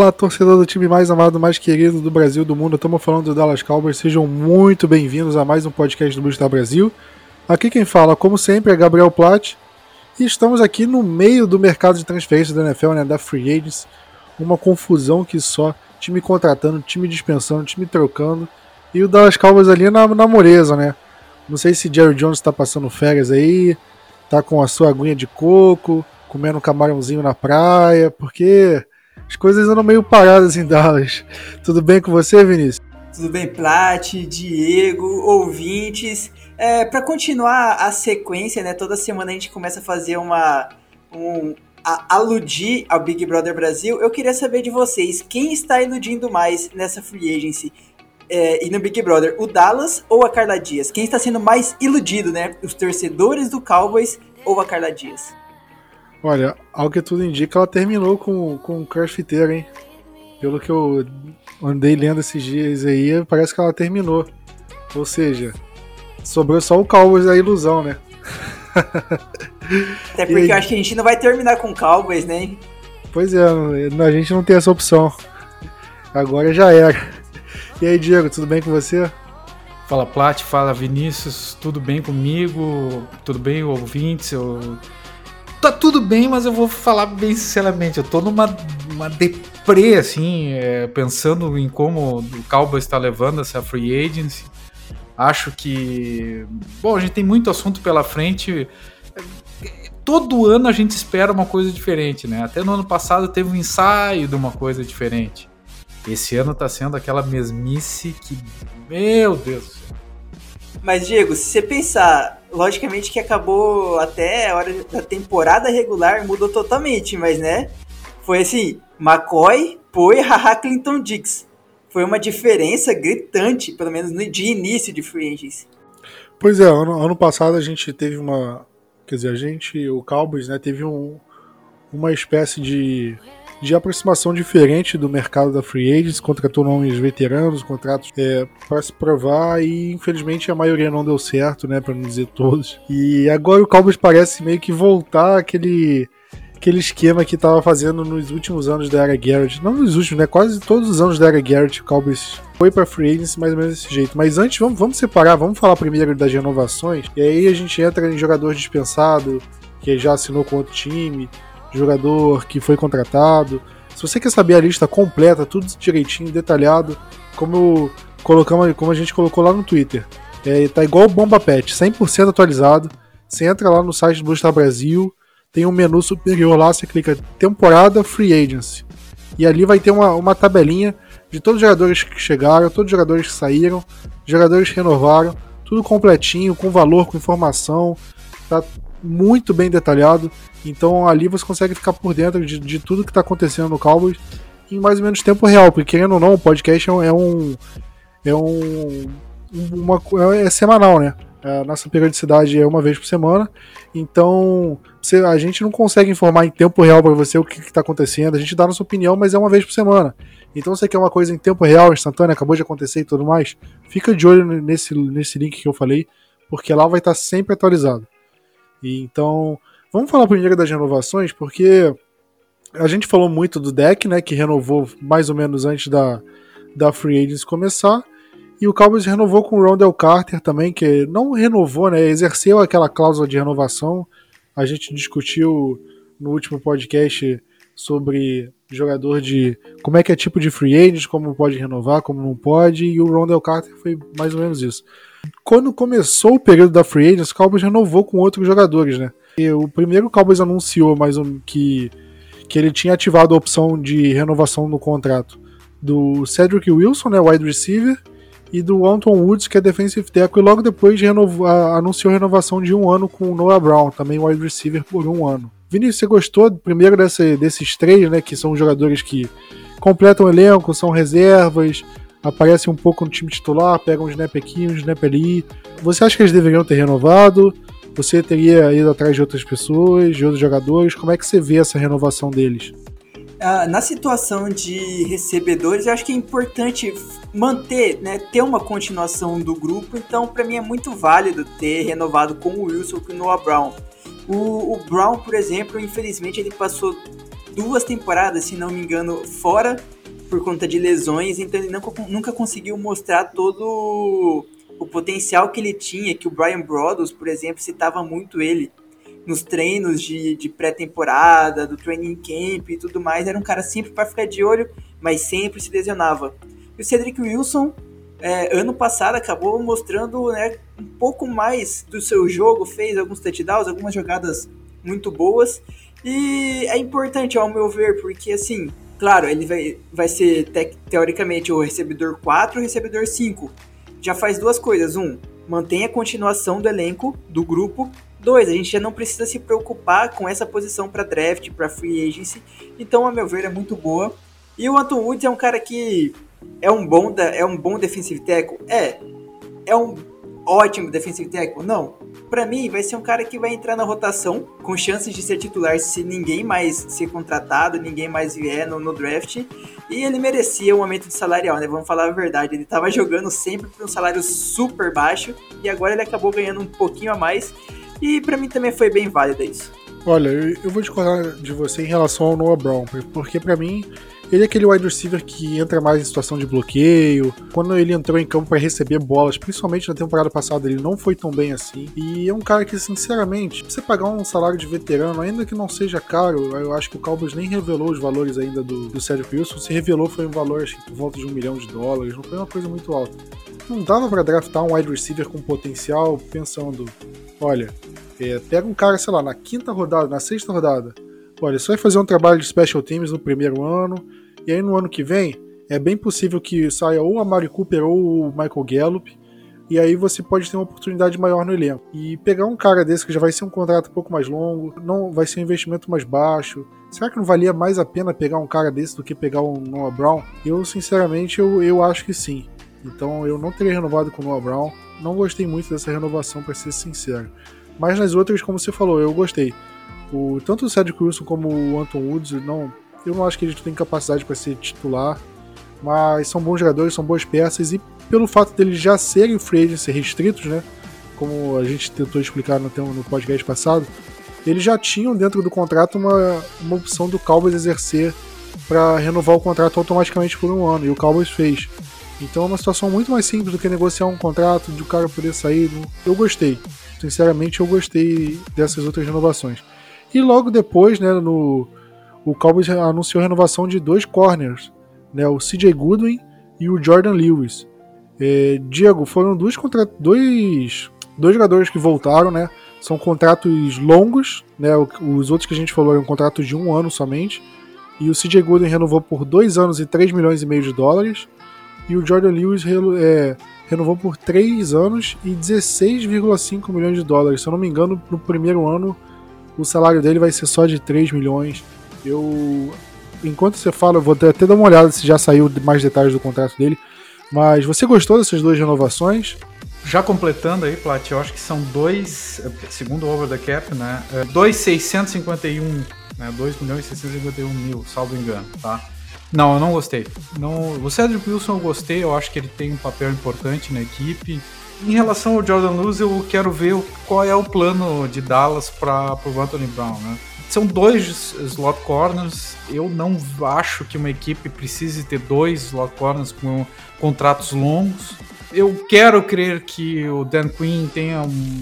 Fala, torcedor do time mais amado, mais querido do Brasil, do mundo. Estamos falando do Dallas Cowboys. Sejam muito bem-vindos a mais um podcast do Blue Star Brasil. Aqui quem fala, como sempre, é Gabriel Platt. E estamos aqui no meio do mercado de transferência da NFL, né, da Free Agents. Uma confusão que só. Time contratando, time dispensando, time trocando. E o Dallas Cowboys ali na moleza, né? Não sei se Jerry Jones está passando férias aí, tá com a sua aguinha de coco, comendo um camarãozinho na praia, porque as coisas andam meio paradas em Dallas. Tudo bem com você, Vinícius? Tudo bem, Plat, Diego, ouvintes. Para continuar a sequência, né? Toda semana a gente começa a fazer aludir ao Big Brother Brasil. Eu queria saber de vocês, quem está iludindo mais nessa free agency e no Big Brother, o Dallas ou a Carla Dias? Quem está sendo mais iludido, né? Os torcedores do Cowboys ou a Carla Dias? Olha, ao que tudo indica, ela terminou com o crossfiteiro, hein? Pelo que eu andei lendo esses dias aí, parece que ela terminou. Ou seja, sobrou só o Cowboys da ilusão, né? Até porque eu acho que a gente não vai terminar com o Cowboys, né? Pois é, a gente não tem essa opção. Agora já era. E aí, Diego, tudo bem com você? Fala, Plat, fala, Vinícius, tudo bem comigo? Tudo bem, ouvintes? Tá tudo bem, mas eu vou falar bem sinceramente, eu tô numa deprê, assim, pensando em como o Cowboys está levando essa free agency. Acho que, bom, a gente tem muito assunto pela frente. Todo ano a gente espera uma coisa diferente, né? Até no ano passado teve um ensaio de uma coisa diferente. Esse ano tá sendo aquela mesmice que, meu Deus do céu. Mas, Diego, se você pensar, logicamente que acabou até a hora da temporada regular, mudou totalmente, mas, né? Foi assim, McCoy, Poe, Haha, Clinton Dix. Foi uma diferença gritante, pelo menos de início de free agency. Pois é, ano passado a gente teve o Cowboys, né, teve uma espécie de aproximação diferente do mercado da free agents, contratou nomes veteranos, contratos para se provar e infelizmente a maioria não deu certo, né, para não dizer todos. E agora o Cowboys parece meio que voltar aquele esquema que estava fazendo nos últimos anos da era Garrett. Não nos últimos, né? Quase todos os anos da era Garrett, o Cowboys foi para free agency mais ou menos desse jeito. Mas antes, vamos separar, vamos falar primeiro das renovações, e aí a gente entra em jogador dispensado, que já assinou com outro time, jogador que foi contratado. Se você quer saber a lista completa, tudo direitinho, detalhado, como a gente colocou lá no Twitter, tá igual o Bomba Pet, 100% atualizado. Você entra lá no site do Blue Star Brasil, tem um menu superior lá, você clica temporada Free Agency. E ali vai ter uma tabelinha de todos os jogadores que chegaram, todos os jogadores que saíram, jogadores que renovaram, tudo completinho, com valor, com informação, tá muito bem detalhado. Então ali você consegue ficar por dentro de tudo que está acontecendo no Cowboys em mais ou menos tempo real, porque querendo ou não, o podcast é semanal, né? A nossa periodicidade é uma vez por semana, então a gente não consegue informar em tempo real para você o que está acontecendo, a gente dá a nossa opinião, mas é uma vez por semana. Então você quer uma coisa em tempo real, instantânea, acabou de acontecer e tudo mais, fica de olho nesse link que eu falei, porque lá vai estar sempre atualizado. E então, vamos falar primeiro das renovações, porque a gente falou muito do deck, né, que renovou mais ou menos antes da Free Agency começar. E o Cowboys renovou com o Rondell Carter também, que não renovou, né? Exerceu aquela cláusula de renovação. A gente discutiu no último podcast sobre jogador de como é que é tipo de free agent, como pode renovar, como não pode, e o Rondell Carter foi mais ou menos isso. Quando começou o período da free agent, o Cowboys renovou com outros jogadores, né? E o primeiro Cowboys anunciou que ele tinha ativado a opção de renovação no contrato do Cedric Wilson, né, wide receiver, e do Anton Woods, que é defensive tackle, e logo depois anunciou a renovação de 1 ano com o Noah Brown, também wide receiver, por 1 ano. Vinícius, você gostou primeiro desses três, né, que são jogadores que completam o elenco, são reservas, aparecem um pouco no time titular, pegam um snap aqui, um snap ali. Você acha que eles deveriam ter renovado? Você teria ido atrás de outras pessoas, de outros jogadores? Como é que você vê essa renovação deles? Na situação de recebedores, eu acho que é importante manter, né, ter uma continuação do grupo. Então, para mim é muito válido ter renovado com o Wilson e com o Noah Brown. O Brown, por exemplo, infelizmente ele passou 2 temporadas, se não me engano, fora por conta de lesões, então ele nunca conseguiu mostrar todo o potencial que ele tinha, que o Brian Broaddus, por exemplo, citava muito ele nos treinos de pré-temporada, do training camp e tudo mais. Era um cara sempre para ficar de olho, mas sempre se lesionava. E o Cedric Wilson, ano passado, acabou mostrando, né, um pouco mais do seu jogo, fez alguns touchdowns, algumas jogadas muito boas, e é importante, ao meu ver, porque, assim, claro, ele vai ser, teoricamente, o recebedor 4 e o recebedor 5. Já faz duas coisas. Mantém a continuação do elenco, do grupo. 2, a gente já não precisa se preocupar com essa posição para draft, para free agency. Então, a meu ver, é muito boa. E o Anton Woods é um cara que é um bom defensive tackle? É um ótimo defensive tackle? Não. Para mim, vai ser um cara que vai entrar na rotação, com chances de ser titular se ninguém mais ser contratado, ninguém mais vier no draft. E ele merecia um aumento de salarial, né? Vamos falar a verdade. Ele tava jogando sempre por um salário super baixo, e agora ele acabou ganhando um pouquinho a mais. E para mim também foi bem válido isso. Olha, eu vou discordar de você em relação ao Noah Brown, porque para mim ele é aquele wide receiver que entra mais em situação de bloqueio. Quando ele entrou em campo para receber bolas, principalmente na temporada passada, ele não foi tão bem assim. E é um cara que, sinceramente, você pagar um salário de veterano, ainda que não seja caro, eu acho que o Cowboys nem revelou os valores ainda do Cedric Wilson. Se revelou foi um valor, acho que por volta de $1 milhão, não foi uma coisa muito alta. Não dava para draftar um wide receiver com potencial pensando, olha, pega um cara, sei lá, na 5ª rodada, na 6ª rodada, olha, você vai fazer um trabalho de special teams no primeiro ano, e aí no ano que vem, é bem possível que saia ou a Mari Cooper ou o Michael Gallup, e aí você pode ter uma oportunidade maior no elenco. E pegar um cara desse que já vai ser um contrato um pouco mais longo, não vai ser um investimento mais baixo, será que não valia mais a pena pegar um cara desse do que pegar um Noah Brown? Eu, sinceramente, eu acho que sim. Então eu não teria renovado com o Noah Brown, não gostei muito dessa renovação, para ser sincero. Mas nas outras, como você falou, eu gostei. Tanto o Cedric Wilson como o Anton Woods, eu não acho que eles têm capacidade para ser titular, mas são bons jogadores, são boas peças, e pelo fato deles já serem free agents restritos, né, como a gente tentou explicar no podcast passado, eles já tinham dentro do contrato uma opção do Cowboys exercer para renovar o contrato automaticamente por um ano, e o Cowboys fez. Então é uma situação muito mais simples do que negociar um contrato, de o cara poder sair. Eu gostei. Sinceramente, eu gostei dessas outras renovações. E logo depois, né, o Cowboys anunciou a renovação de 2 corners, né, o CJ Goodwin e o Jordan Lewis. Diego, foram dois jogadores que voltaram, né? São contratos longos, né? Os outros que a gente falou eram contratos de 1 ano somente. E o CJ Goodwin renovou por 2 anos e $3,5 milhões. E o Jordan Lewis renovou por 3 anos e $16,5 milhões. Se eu não me engano, no primeiro ano, o salário dele vai ser só de 3 milhões. Enquanto você fala, eu vou até dar uma olhada se já saiu mais detalhes do contrato dele. Mas você gostou dessas 2 renovações? Já completando aí, Plat, eu acho que são 2, segundo o Over the Cap, né? 2,651, né? 2.651.000, salvo engano, tá? Não, eu não gostei. O Cedric Wilson eu gostei, eu acho que ele tem um papel importante na equipe. Em relação ao Jordan Lewis, eu quero ver qual é o plano de Dallas para o Anthony Brown, né? São 2 slot corners, eu não acho que uma equipe precise ter 2 slot corners com contratos longos. Eu quero crer que o Dan Quinn tenha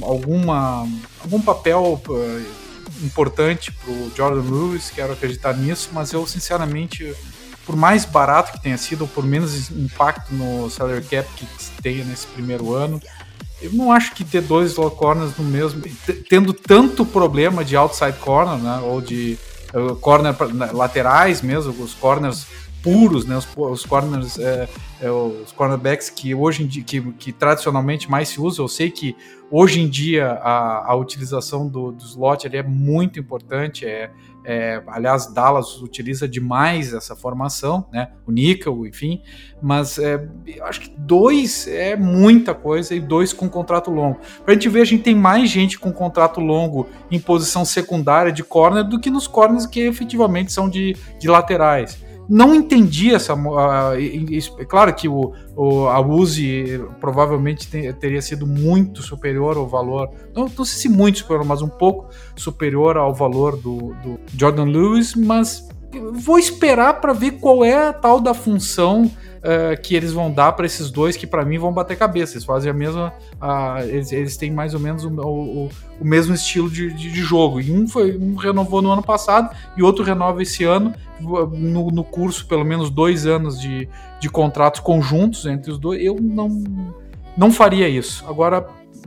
algum papel importante para o Jordan Lewis, quero acreditar nisso, mas eu sinceramente, por mais barato que tenha sido, ou por menos impacto no salary cap que tenha nesse primeiro ano, eu não acho que ter 2 slot corners no mesmo, tendo tanto problema de outside corner, né, ou de corner laterais mesmo, os corners puros, né, os corners, os cornerbacks que hoje em dia, que tradicionalmente mais se usa. Eu sei que hoje em dia a utilização do slot ele é muito importante, aliás, Dallas utiliza demais essa formação, né, o nickel, enfim, mas eu acho que 2 é muita coisa, e 2 com contrato longo. Pra gente ver, a gente tem mais gente com contrato longo em posição secundária de corner do que nos corners que efetivamente são de laterais. Não entendi essa. Claro que a Uzi provavelmente teria sido muito superior ao valor, não sei se muito superior, mas um pouco superior ao valor do Jordan Lewis, mas vou esperar para ver qual é a tal da função que eles vão dar para esses dois que para mim vão bater cabeça. Eles fazem a mesma, eles têm mais ou menos o mesmo estilo de jogo. E um renovou no ano passado e outro renova esse ano no curso, pelo menos 2 anos de contratos conjuntos entre os dois. Eu não faria isso. Agora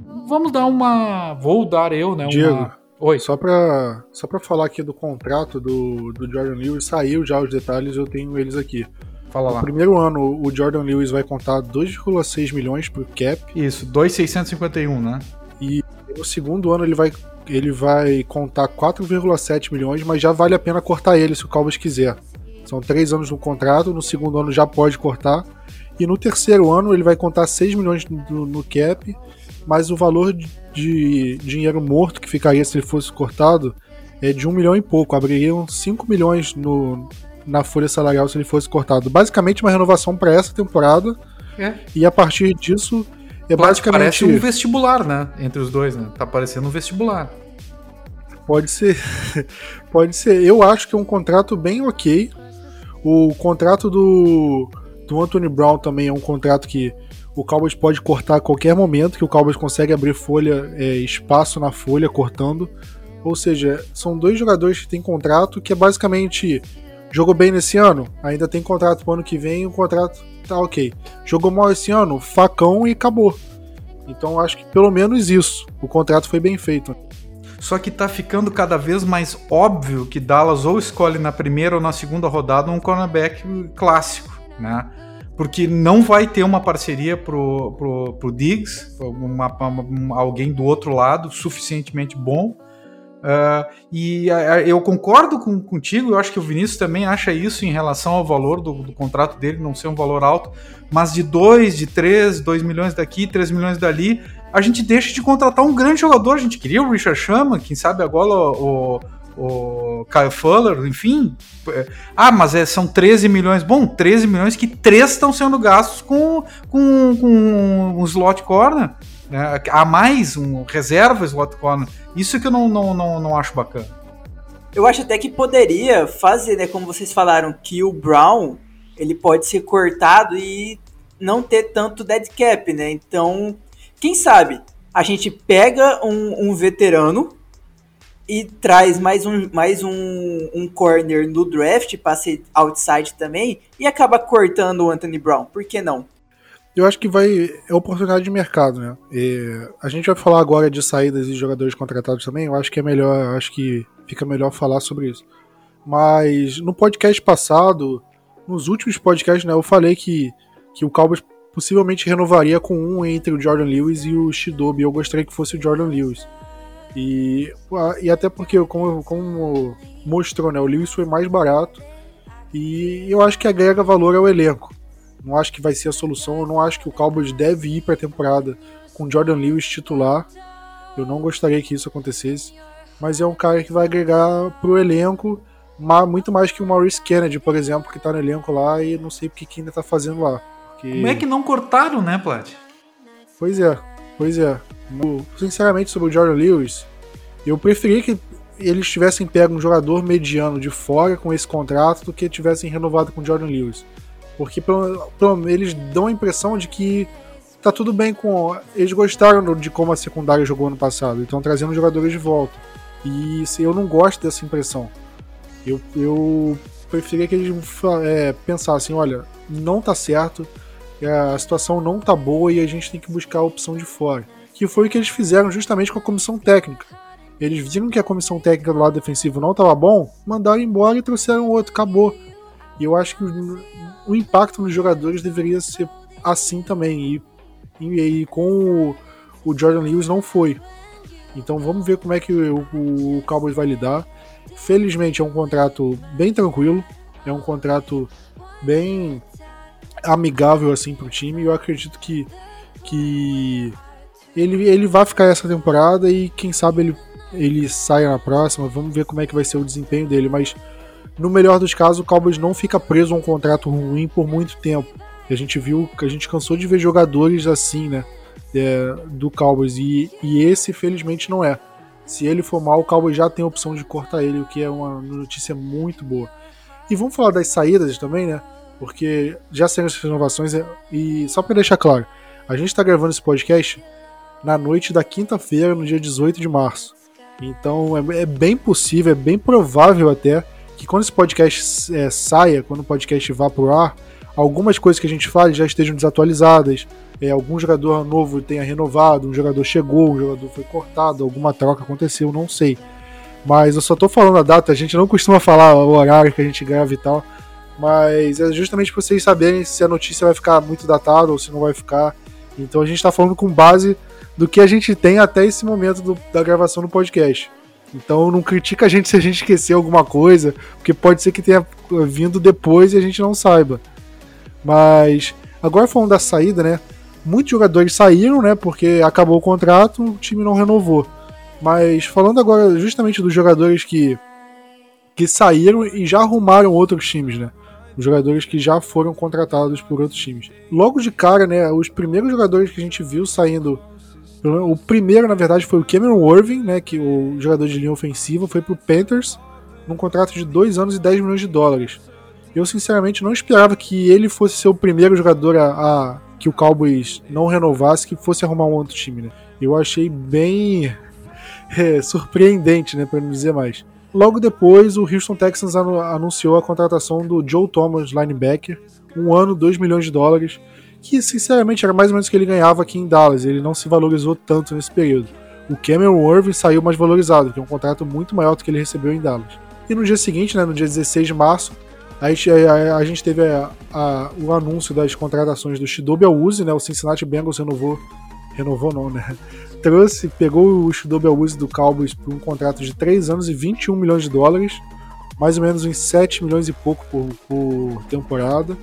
vou dar eu, né? Diego, Oi. Só pra falar aqui do contrato do Jordan Lewis, saiu já os detalhes, eu tenho eles aqui. Fala lá. No primeiro ano, o Jordan Lewis vai contar 2,6 milhões pro cap. Isso, 2,651, né? E no segundo ano ele vai contar 4,7 milhões, mas já vale a pena cortar ele se o Cowboys quiser. São 3 anos no contrato, no segundo ano já pode cortar. E no terceiro ano ele vai contar 6 milhões no cap, mas o valor de dinheiro morto que ficaria se ele fosse cortado é de 1 milhão e pouco. Abririam 5 milhões na folha salarial se ele fosse cortado. Basicamente uma renovação para essa temporada. E a partir disso basicamente... Parece um vestibular, né? Entre os dois, né? Tá parecendo um vestibular. Pode ser. Pode ser. Eu acho que é um contrato bem ok. O contrato do Anthony Brown também é um contrato que o Cowboys pode cortar a qualquer momento, que o Cowboys consegue abrir folha, espaço na folha, cortando. Ou seja, são 2 jogadores que têm contrato que é basicamente... Jogou bem nesse ano? Ainda tem contrato pro ano que vem, o contrato tá ok. Jogou mal esse ano? Facão e acabou. Então acho que pelo menos isso. O contrato foi bem feito. Só que tá ficando cada vez mais óbvio que Dallas ou escolhe na primeira ou na segunda rodada um cornerback clássico, né? Porque não vai ter uma parceria pro Diggs, alguém do outro lado suficientemente bom. E eu concordo contigo, eu acho que o Vinícius também acha isso em relação ao valor do contrato dele, não ser um valor alto, mas de 2, de 3, 2 milhões daqui, 3 milhões dali, a gente deixa de contratar um grande jogador. A gente queria o Richard Sherman, quem sabe agora o Kyle Fuller, enfim. Mas são 13 milhões. Bom, 13 milhões que 3 estão sendo gastos com um slot corner. Né? Há mais um reserva slot corner. Isso que eu não acho bacana. Eu acho até que poderia fazer, né? Como vocês falaram, que o Brown ele pode ser cortado e não ter tanto dead cap, né? Então, quem sabe a gente pega um veterano e traz mais um corner no draft para ser outside também e acaba cortando o Anthony Brown. Por que não? Eu acho que é oportunidade de mercado, né? A gente vai falar agora de saídas de jogadores contratados também. Eu acho que é melhor, acho que fica melhor falar sobre isso. Mas no podcast passado, nos últimos podcasts, né, eu falei que o Cowboys possivelmente renovaria com um entre o Jordan Lewis e o Chidobe. Eu gostaria que fosse o Jordan Lewis. E até porque, como mostrou, né, o Lewis foi mais barato. E eu acho que agrega valor ao elenco. Não acho que vai ser a solução. Eu não acho que o Cowboys deve ir para a temporada com Jordan Lewis titular. Eu não gostaria que isso acontecesse. Mas é um cara que vai agregar pro elenco muito mais que o Maurice Kennedy, por exemplo, que tá no elenco lá e não sei porque que ainda tá fazendo lá. Porque... Como é que não cortaram, né, Plat? Pois é. Sinceramente, sobre o Jordan Lewis, eu preferia que eles tivessem pego um jogador mediano de fora com esse contrato do que tivessem renovado com o Jordan Lewis. Porque eles dão a impressão de que tá tudo bem com... Eles gostaram de como a secundária jogou ano passado, então trazendo jogadores de volta. E eu não gosto dessa impressão. Eu preferia que eles pensassem, olha, não tá certo, a situação não tá boa e a gente tem que buscar a opção de fora. Que foi o que eles fizeram justamente com a comissão técnica. Eles viram que a comissão técnica do lado defensivo não tava bom, mandaram embora e trouxeram outro, acabou. E eu acho que o impacto nos jogadores deveria ser assim também. E com o Jordan Lewis não foi. Então vamos ver como é que o Cowboys vai lidar. Felizmente é um contrato bem tranquilo. É um contrato bem amigável assim pro time. Eu acredito que ele vai ficar essa temporada e quem sabe ele saia na próxima. Vamos ver como é que vai ser o desempenho dele. Mas no melhor dos casos, o Cowboys não fica preso a um contrato ruim por muito tempo. A gente viu que a gente cansou de ver jogadores assim, né? Do Cowboys. E esse, felizmente, não é. Se ele for mal, o Cowboys já tem a opção de cortar ele, o que é uma notícia muito boa. E vamos falar das saídas também, né? Porque já saíram essas renovações e só para deixar claro, a gente tá gravando esse podcast na noite da quinta-feira, no dia 18 de março. Então é bem possível, é bem provável até que quando esse podcast saia, quando o podcast vá pro ar, algumas coisas que a gente fala já estejam desatualizadas, algum jogador novo tenha renovado, um jogador chegou, um jogador foi cortado, alguma troca aconteceu, não sei. Mas eu só tô falando a data, a gente não costuma falar o horário que a gente grava e tal, mas é justamente para vocês saberem se a notícia vai ficar muito datada ou se não vai ficar. Então a gente tá falando com base do que a gente tem até esse momento da gravação do podcast. Então não critica a gente se a gente esqueceu alguma coisa, porque pode ser que tenha vindo depois e a gente não saiba. Mas agora falando da saída, né? Muitos jogadores saíram, né? Porque acabou o contrato, o time não renovou. Mas falando agora justamente dos jogadores que saíram e já arrumaram outros times, né? Os jogadores que já foram contratados por outros times. Logo de cara, né? Os primeiros jogadores que a gente viu saindo. O primeiro, na verdade, foi o Cameron Irving, né? Que o jogador de linha ofensiva foi pro Panthers num contrato de 2 anos e 10 milhões de dólares. Eu, sinceramente, não esperava que ele fosse ser o primeiro jogador que o Cowboys não renovasse, que fosse arrumar um outro time, né? Eu achei bem surpreendente, né? Pra não dizer mais. Logo depois, o Houston Texans anunciou a contratação do Joe Thomas, linebacker, 1 ano, 2 milhões de dólares, que sinceramente era mais ou menos o que ele ganhava aqui em Dallas. Ele não se valorizou tanto nesse período. O Cameron Irving saiu mais valorizado, que é um contrato muito maior do que ele recebeu em Dallas. E no dia seguinte, né, no dia 16 de março, a gente teve o anúncio das contratações do Chidobe Awuzie, né, o Cincinnati Bengals renovou não, né? Pegou o Chidobe Awuzie do Cowboys por um contrato de 3 anos e 21 milhões de dólares, mais ou menos uns 7 milhões e pouco por temporada.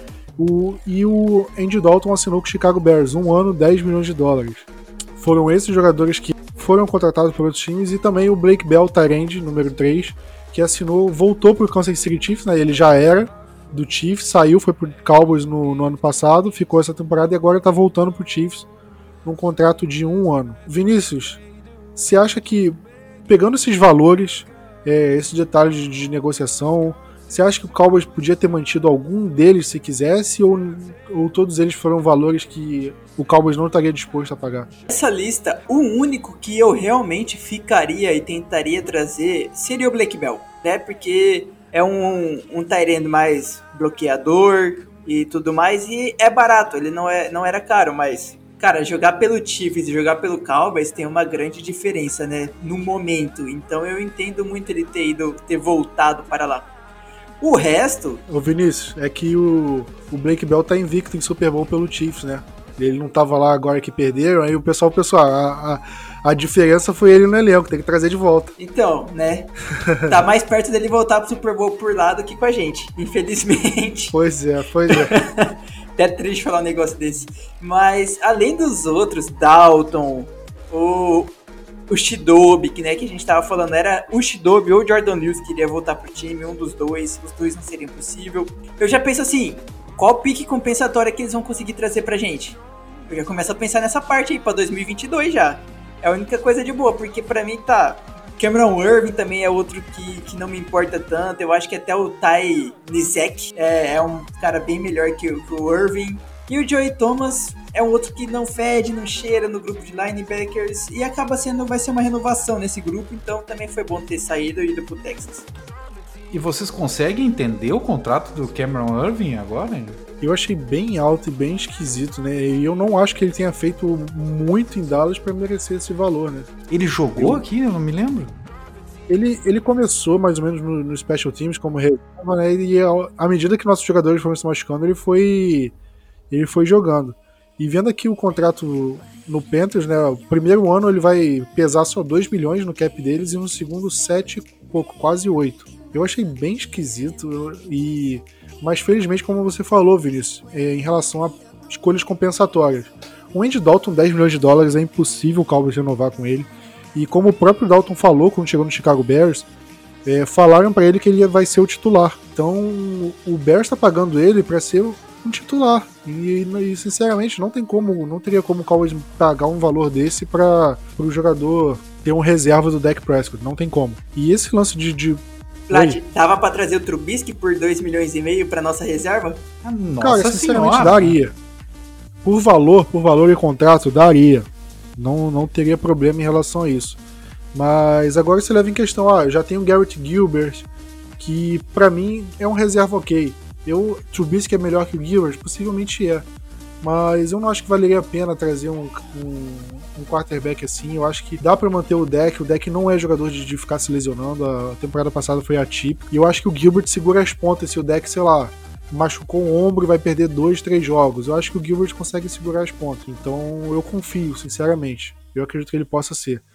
E o Andy Dalton assinou com o Chicago Bears, 1 ano, 10 milhões de dólares. Foram esses jogadores que foram contratados por outros times, e também o Blake Bell, tight end, número 3, que voltou pro Kansas City Chiefs, né? Ele já era do Chiefs, saiu, foi pro Cowboys no ano passado, ficou essa temporada e agora tá voltando pro Chiefs num contrato de 1 ano. Vinícius, você acha que, pegando esses valores, esses detalhes de negociação, você acha que o Cowboys podia ter mantido algum deles se quisesse, ou todos eles foram valores que o Cowboys não estaria disposto a pagar? Essa lista, o único que eu realmente ficaria e tentaria trazer seria o Blake Bell, né? Porque é um tight end mais bloqueador e tudo mais, e é barato, ele não era caro, mas... Cara, jogar pelo Chiefs e jogar pelo Cowboys tem uma grande diferença, né? No momento. Então eu entendo muito ele ter voltado para lá. O resto... Ô Vinícius, é que o Blake Bell tá invicto em Super Bowl pelo Chiefs, né? Ele não tava lá agora que perderam, aí o pessoal, a diferença foi ele no elenco, tem que trazer de volta. Então, né? Tá mais perto dele voltar pro Super Bowl por lá do que com a gente, infelizmente. Pois é. Até triste falar um negócio desse. Mas, além dos outros, Dalton, o Chidobe, que a gente tava falando, era o Chidobe ou o Jordan Lewis que iria voltar pro time, um dos dois, os dois não seria impossível. Eu já penso assim, qual pique compensatória que eles vão conseguir trazer pra gente? Eu já começo a pensar nessa parte aí, pra 2022 já. É a única coisa de boa, porque pra mim tá... Cameron Irving também é outro que não me importa tanto. Eu acho que até o Ty Nsekhe é um cara bem melhor que o Irving. E o Joey Thomas é um outro que não fede, não cheira no grupo de linebackers. E vai ser uma renovação nesse grupo. Então também foi bom ter saído e ido pro Texas. E vocês conseguem entender o contrato do Cameron Irving agora? Eu achei bem alto e bem esquisito, né? E eu não acho que ele tenha feito muito em Dallas para merecer esse valor, né? Ele jogou aqui? Eu não me lembro. Ele começou mais ou menos no Special Teams como reserva, né? E à medida que nossos jogadores foram se machucando, ele foi jogando. E vendo aqui o contrato no Panthers, né? O primeiro ano ele vai pesar só 2 milhões no cap deles e no segundo 7 pouco, quase 8. Eu achei bem esquisito, mas felizmente, como você falou, Vinícius, em relação a escolhas compensatórias. O Andy Dalton, 10 milhões de dólares, é impossível o Cowboys renovar com ele. E como o próprio Dalton falou quando chegou no Chicago Bears, falaram para ele que ele vai ser o titular. Então o Bears está pagando ele para ser um titular. E sinceramente não teria como o Cowboys pagar um valor desse para o jogador ter um reserva do Dak Prescott. Não tem como. E esse lance de Plat, dava pra trazer o Trubisky por 2,5 milhões pra nossa reserva? Cara, sinceramente, daria. Por valor e contrato, daria. Não teria problema em relação a isso. Mas agora você leva em questão, já tem o Garrett Gilbert, que pra mim é um reserva ok. Trubisky é melhor que o Gilbert? Possivelmente é. Mas eu não acho que valeria a pena trazer um quarterback assim. Eu acho que dá pra manter o deck. O deck não é jogador de ficar se lesionando. A temporada passada foi atípica. E eu acho que o Gilbert segura as pontas se o deck, sei lá, machucou o ombro e vai perder 2, 3 jogos. Eu acho que o Gilbert consegue segurar as pontas. Então eu confio, sinceramente. Eu acredito que ele possa ser.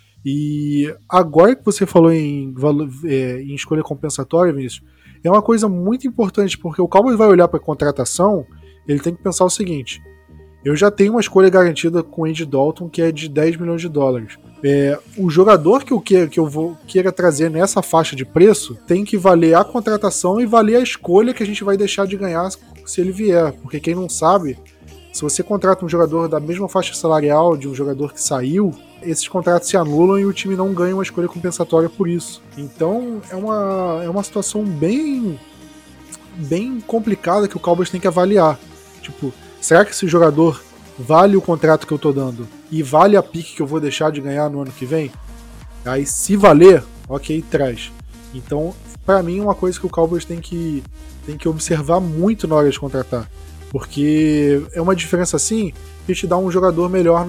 E agora que você falou em escolha compensatória, Vinícius, é uma coisa muito importante, porque o Cowboys vai olhar para a contratação, ele tem que pensar o seguinte: eu já tenho uma escolha garantida com o Andy Dalton, que é de 10 milhões de dólares. O jogador que eu queira trazer nessa faixa de preço tem que valer a contratação e valer a escolha que a gente vai deixar de ganhar se ele vier. Porque quem não sabe, se você contrata um jogador da mesma faixa salarial de um jogador que saiu, esses contratos se anulam e o time não ganha uma escolha compensatória por isso. Então é uma situação bem complicada que o Cowboys tem que avaliar. Tipo, será que esse jogador vale o contrato que eu tô dando e vale a pique que eu vou deixar de ganhar no ano que vem? Aí, se valer, ok, traz. Então, pra mim, uma coisa que o Cowboys tem que observar muito na hora de contratar. Porque é uma diferença assim que te dá um jogador melhor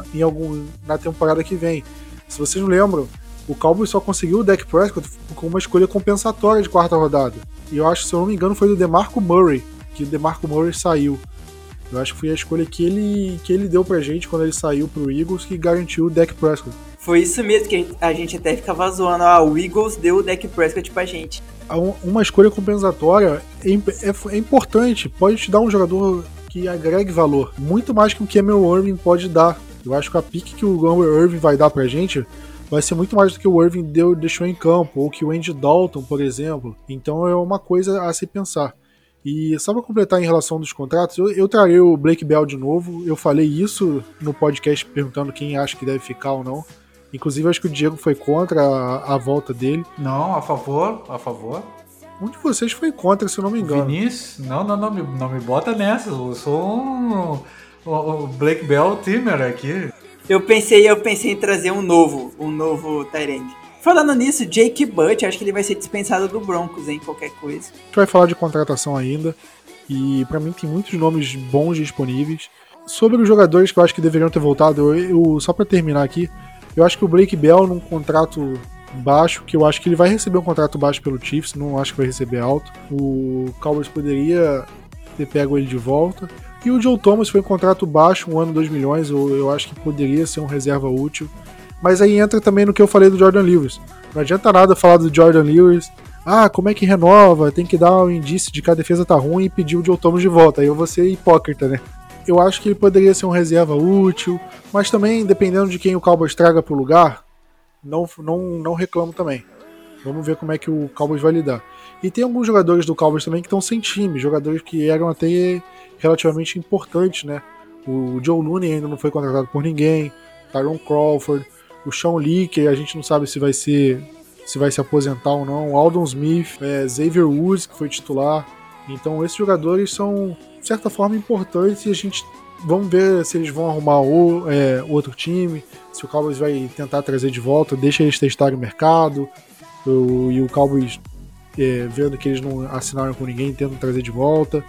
na temporada que vem. Se vocês não lembram, o Cowboys só conseguiu o Dak Prescott com uma escolha compensatória de 4ª rodada. E eu acho, se eu não me engano, foi do DeMarco Murray, que o DeMarco Murray saiu. Eu acho que foi a escolha que ele deu pra gente quando ele saiu pro Eagles, que garantiu o Dak Prescott. Foi isso mesmo que a gente até ficava zoando. O Eagles deu o Dak Prescott pra gente. Uma escolha compensatória é importante, pode te dar um jogador que agregue valor, muito mais que o que o Cameron Irving pode dar. Eu acho que a pique que o Cameron Irving vai dar pra gente vai ser muito mais do que o Irving deixou em campo, ou que o Andy Dalton, por exemplo. Então é uma coisa a se pensar. E só pra completar em relação dos contratos, eu trarei o Blake Bell de novo. Eu falei isso no podcast perguntando quem acha que deve ficar ou não. Inclusive, acho que o Diego foi contra a volta dele. Não, a favor. Um de vocês foi contra, se eu não me engano. Vinícius? Não me bota nessa. Eu sou o Blake Bell Teamer aqui. Eu pensei em trazer um novo tight end. Falando nisso, Jake Butt, acho que ele vai ser dispensado do Broncos, hein? Qualquer coisa. A gente vai falar de contratação ainda. E pra mim tem muitos nomes bons disponíveis. Sobre os jogadores que eu acho que deveriam ter voltado, só pra terminar aqui, eu acho que o Blake Bell num contrato baixo, que eu acho que ele vai receber um contrato baixo pelo Chiefs, não acho que vai receber alto. O Cowboys poderia ter pego ele de volta. E o Joe Thomas foi um contrato baixo, 1 ano, 2 milhões, eu acho que poderia ser um reserva útil. Mas aí entra também no que eu falei do Jordan Lewis. Não adianta nada falar do Jordan Lewis, como é que renova, tem que dar um indício de que a defesa tá ruim e pedir o Joe Thomas de volta. Aí eu vou ser hipócrita, né? Eu acho que ele poderia ser um reserva útil, mas também, dependendo de quem o Cowboys traga pro lugar, não reclamo também. Vamos ver como é que o Cowboys vai lidar. E tem alguns jogadores do Cowboys também que estão sem time, jogadores que eram até relativamente importantes, né? O Joe Looney ainda não foi contratado por ninguém, Tyrone Crawford, o Sean Lee, que a gente não sabe se vai se aposentar ou não, o Aldon Smith, Xavier Woods, que foi titular. Então esses jogadores são, de certa forma, importantes e a gente vamos ver se eles vão arrumar outro time, se o Cowboys vai tentar trazer de volta, deixa eles testarem o mercado, e o Cowboys, vendo que eles não assinaram com ninguém, tentam trazer de volta.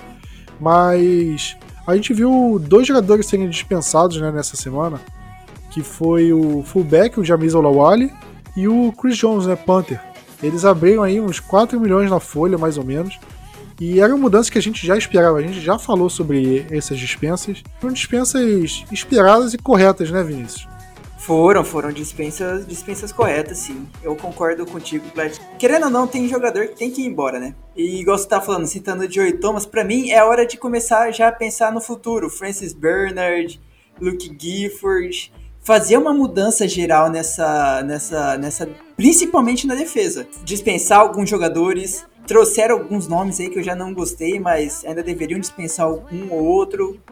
Mas a gente viu 2 jogadores serem dispensados, né, nessa semana, que foi o fullback, o Jamiz Olawale, e o Chris Jones, né, Panther. Eles abriram aí uns 4 milhões na folha, mais ou menos. E era uma mudança que a gente já esperava, a gente já falou sobre essas dispensas. Foram dispensas esperadas e corretas, né, Vinícius? Foram dispensas corretas, sim. Eu concordo contigo, Plat. Querendo ou não, tem jogador que tem que ir embora, né? E igual você tá falando, citando o Joey Thomas, pra mim é hora de começar já a pensar no futuro. Francis Bernard, Luke Gifford, fazer uma mudança geral nessa principalmente na defesa. Dispensar alguns jogadores. Trouxeram alguns nomes aí que eu já não gostei, mas ainda deveriam dispensar um ou outro.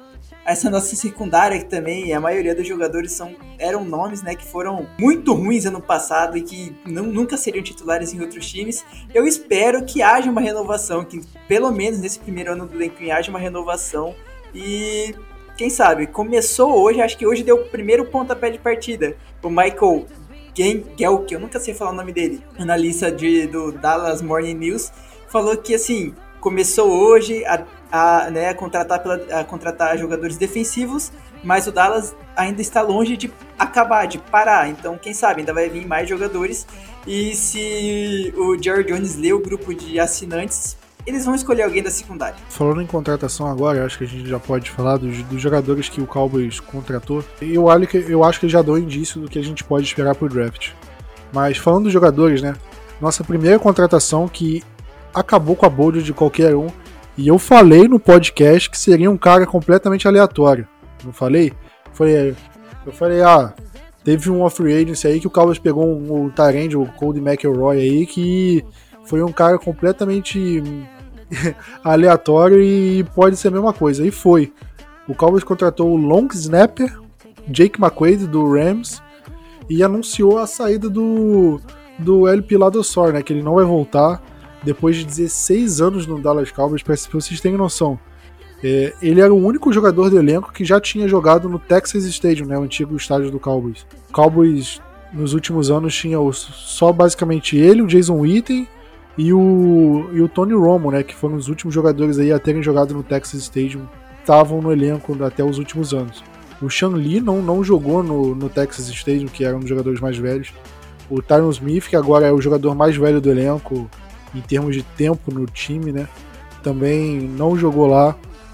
essa nossa secundária, que também a maioria dos jogadores eram nomes, né, que foram muito ruins ano passado e que nunca seriam titulares em outros times. Eu espero que haja uma renovação, que pelo menos nesse primeiro ano do elenco haja uma renovação e quem sabe, começou hoje, acho que hoje deu o primeiro pontapé de partida. O Michael Gelk, eu nunca sei falar o nome dele, analista do Dallas Morning News, falou que assim, começou hoje a contratar jogadores defensivos, mas o Dallas ainda está longe de acabar, de parar. Então, quem sabe, ainda vai vir mais jogadores. E se o Jerry Jones ler o grupo de assinantes, eles vão escolher alguém da secundária. Falando em contratação agora, acho que a gente já pode falar dos jogadores que o Cowboys contratou. Eu acho que já deu indício do que a gente pode esperar pro draft. Mas falando dos jogadores, né? Nossa primeira contratação que acabou com a bold de qualquer um. E eu falei no podcast que seria um cara completamente aleatório. Não falei? Eu falei, teve um free agency aí que o Cowboys pegou um Tyrande, o Cody McElroy aí, que foi um cara completamente aleatório e pode ser a mesma coisa. E foi. O Cowboys contratou o long snapper Jake McQuaid do Rams e anunciou a saída do LP Ladosor, né, que ele não vai voltar depois de 16 anos no Dallas Cowboys, para vocês terem noção. Ele era o único jogador do elenco que já tinha jogado no Texas Stadium, né, o antigo estádio do Cowboys. O Cowboys, nos últimos anos, tinha só basicamente ele, o Jason Witten e o Tony Romo, né, que foram os últimos jogadores aí a terem jogado no Texas Stadium, estavam no elenco até os últimos anos. O Sean Lee não jogou no Texas Stadium, que era um dos jogadores mais velhos. O Tyron Smith, que agora é o jogador mais velho do elenco em termos de tempo no time, né, também não jogou lá.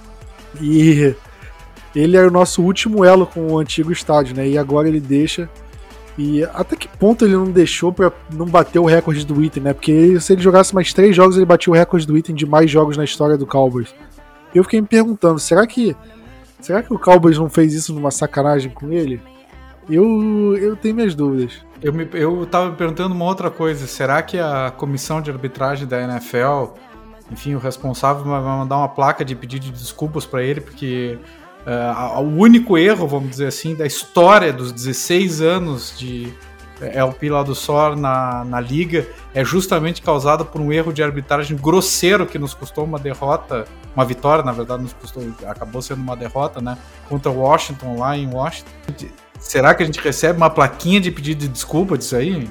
E ele era o nosso último elo com o antigo estádio, né, e agora ele deixa. E até que ponto ele não deixou pra não bater o recorde do Witten, né? Porque se ele jogasse mais 3 jogos, ele batia o recorde do Witten de mais jogos na história do Cowboys. Eu fiquei me perguntando, será que o Cowboys não fez isso numa sacanagem com ele? Eu tenho minhas dúvidas. Eu tava me perguntando uma outra coisa. Será que a comissão de arbitragem da NFL, enfim, o responsável vai mandar uma placa de pedido de desculpas pra ele, porque o único erro, vamos dizer assim, da história dos 16 anos de LP Ladosor na liga é justamente causado por um erro de arbitragem grosseiro que nos custou uma derrota, uma vitória, na verdade, acabou sendo uma derrota, né, contra o Washington, lá em Washington. Será que a gente recebe uma plaquinha de pedido de desculpa disso aí?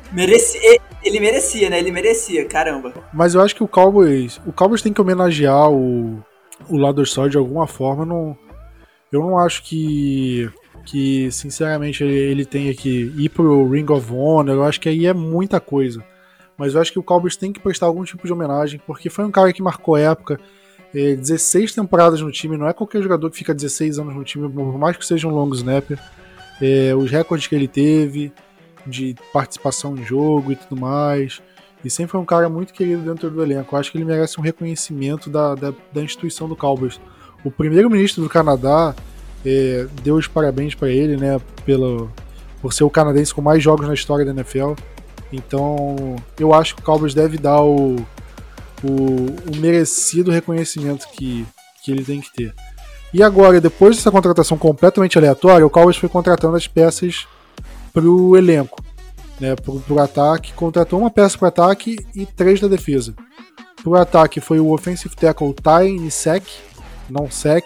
Ele merecia, né? Ele merecia, caramba. Mas eu acho que o Cowboys tem que homenagear o Ladosor de alguma forma. Eu não acho que sinceramente ele tenha que ir pro Ring of Honor. Eu acho que aí é muita coisa. Mas eu acho que o Cowboys tem que prestar algum tipo de homenagem, porque foi um cara que marcou época. 16 temporadas no time, não é qualquer jogador que fica 16 anos no time, por mais que seja um long snapper. Os recordes que ele teve de participação em jogo e tudo mais. E sempre foi um cara muito querido dentro do elenco. Eu acho que ele merece um reconhecimento da instituição do Cowboys. O primeiro-ministro do Canadá deu os parabéns para ele, né, por ser o canadense com mais jogos na história da NFL. Então, eu acho que o Cowboys deve dar o merecido reconhecimento que ele tem que ter. E agora, depois dessa contratação completamente aleatória, o Cowboys foi contratando as peças pro elenco, né, pro ataque. Contratou uma peça pro ataque e 3 da defesa. Pro ataque foi o offensive tackle Ty Nisek, não Sec.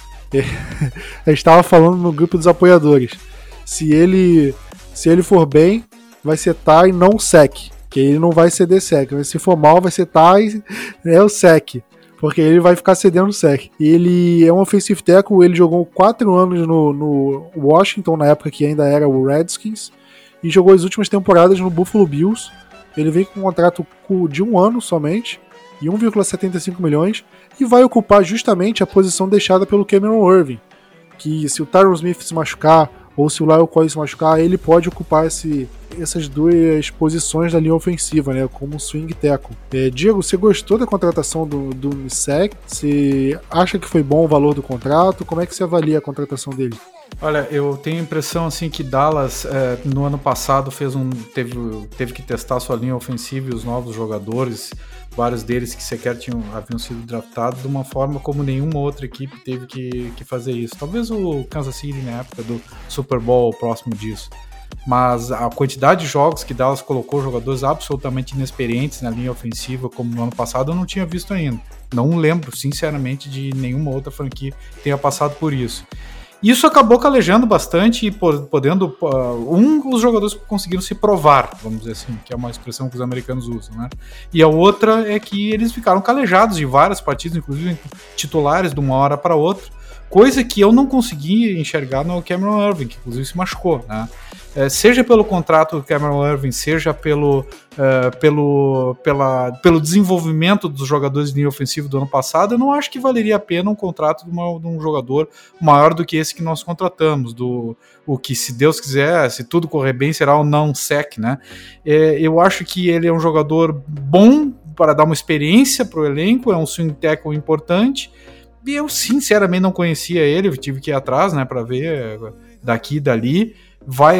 A gente estava falando no grupo dos apoiadores. Se ele for bem, vai ser Ty não Sec, que ele não vai ceder Sec. Mas se for mal, vai ser Ty o Sec, porque ele vai ficar cedendo Sec. Ele é um offensive tackle, ele jogou 4 anos no Washington, na época que ainda era o Redskins, e jogou as últimas temporadas no Buffalo Bills. Ele vem com um contrato de 1 ano somente, e 1,75 milhões, e vai ocupar justamente a posição deixada pelo Cameron Irving, que se o Tyron Smith se machucar, ou se o Lyle Collins se machucar, ele pode ocupar essas 2 posições da linha ofensiva, né, como swing tackle. Diego, você gostou da contratação do Nisek? Você acha que foi bom o valor do contrato? Como é que você avalia a contratação dele? Olha, eu tenho a impressão assim que Dallas no ano passado teve que testar sua linha ofensiva e os novos jogadores, vários deles que sequer haviam sido draftados, de uma forma como nenhuma outra equipe teve que fazer isso. Talvez o Kansas City na época do Super Bowl próximo disso. Mas a quantidade de jogos que Dallas colocou jogadores absolutamente inexperientes na linha ofensiva, como no ano passado, eu não tinha visto ainda. Não lembro, sinceramente, de nenhuma outra franquia que tenha passado por isso. Isso acabou calejando bastante e podendo... os jogadores conseguiram se provar, vamos dizer assim, que é uma expressão que os americanos usam, né? E a outra é que eles ficaram calejados de várias partidas, inclusive titulares de uma hora para outra, coisa que eu não consegui enxergar no Cameron Irving, que inclusive se machucou, né? Seja pelo contrato do Cameron Irving, seja pelo desenvolvimento dos jogadores de linha ofensiva do ano passado, eu não acho que valeria a pena um contrato de um jogador maior do que esse que nós contratamos, o que, se Deus quiser, se tudo correr bem, será o não sec, né? Eu acho que ele é um jogador bom para dar uma experiência para o elenco, é um swing tackle importante, e eu sinceramente não conhecia ele, eu tive que ir atrás, né, para ver daqui e dali. Vai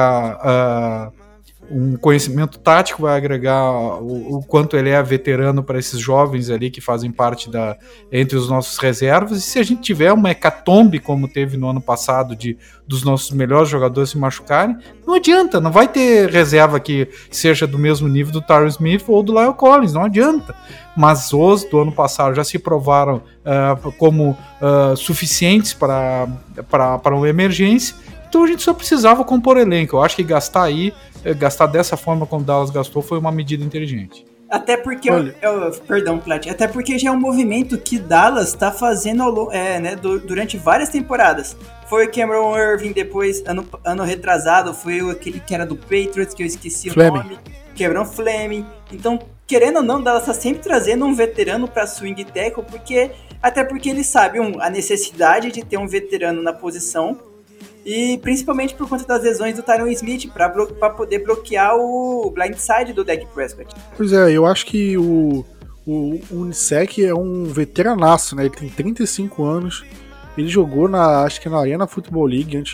agregar um conhecimento tático, vai agregar o quanto ele é veterano para esses jovens ali que fazem parte entre os nossos reservas, e se a gente tiver uma hecatombe como teve no ano passado dos nossos melhores jogadores se machucarem, não adianta, não vai ter reserva que seja do mesmo nível do Tyron Smith ou do Lyle Collins, não adianta. Mas os do ano passado já se provaram como suficientes para uma emergência. Então a gente só precisava compor elenco. Eu acho que gastar dessa forma como o Dallas gastou foi uma medida inteligente. Até porque, perdão, Plat, até porque já é um movimento que Dallas está fazendo durante várias temporadas. Foi o Cameron Irving, depois, ano retrasado, foi aquele que era do Patriots, que eu esqueci o nome. Cameron Fleming. Então, querendo ou não, Dallas está sempre trazendo um veterano para swing tackle, até porque ele sabe a necessidade de ter um veterano na posição, e principalmente por conta das lesões do Tyron Smith, para poder bloquear o blindside do Dak Prescott. Pois é, eu acho que o Unisec é um veteranaço, né? Ele tem 35 anos, ele jogou acho que na Arena Football League antes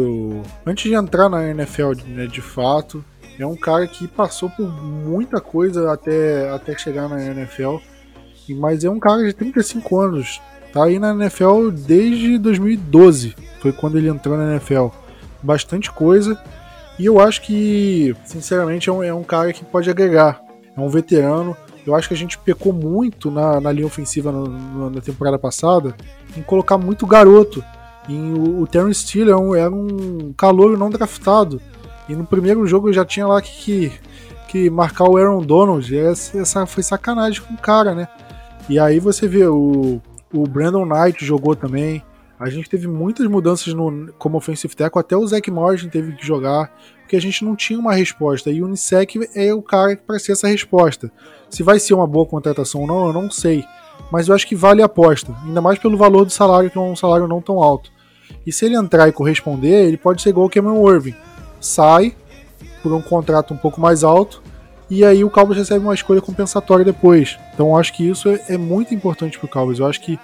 de entrar na NFL, né, de fato. É um cara que passou por muita coisa até chegar na NFL, mas é um cara de 35 anos, tá aí na NFL desde 2012, foi quando ele entrou na NFL. Bastante coisa, e eu acho que, sinceramente, é um cara que pode agregar. É um veterano. Eu acho que a gente pecou muito na linha ofensiva na temporada passada em colocar muito garoto. O Terrence Steele era um calouro não draftado. E no primeiro jogo eu já tinha lá que marcar o Aaron Donald. Essa foi sacanagem com o cara, né? E aí você vê, o Brandon Knight jogou também. A gente teve muitas mudanças como offensive tackle, até o Zach Morgan teve que jogar, porque a gente não tinha uma resposta. E o Unisec é o cara para ser essa resposta. Se vai ser uma boa contratação ou não, eu não sei. Mas eu acho que vale a aposta, ainda mais pelo valor do salário, que é um salário não tão alto. E se ele entrar e corresponder, ele pode ser igual o Cameron Irving. Sai por um contrato um pouco mais alto, e aí o Cowboys recebe uma escolha compensatória depois. Então eu acho que isso é muito importante pro Cowboys. Eu acho que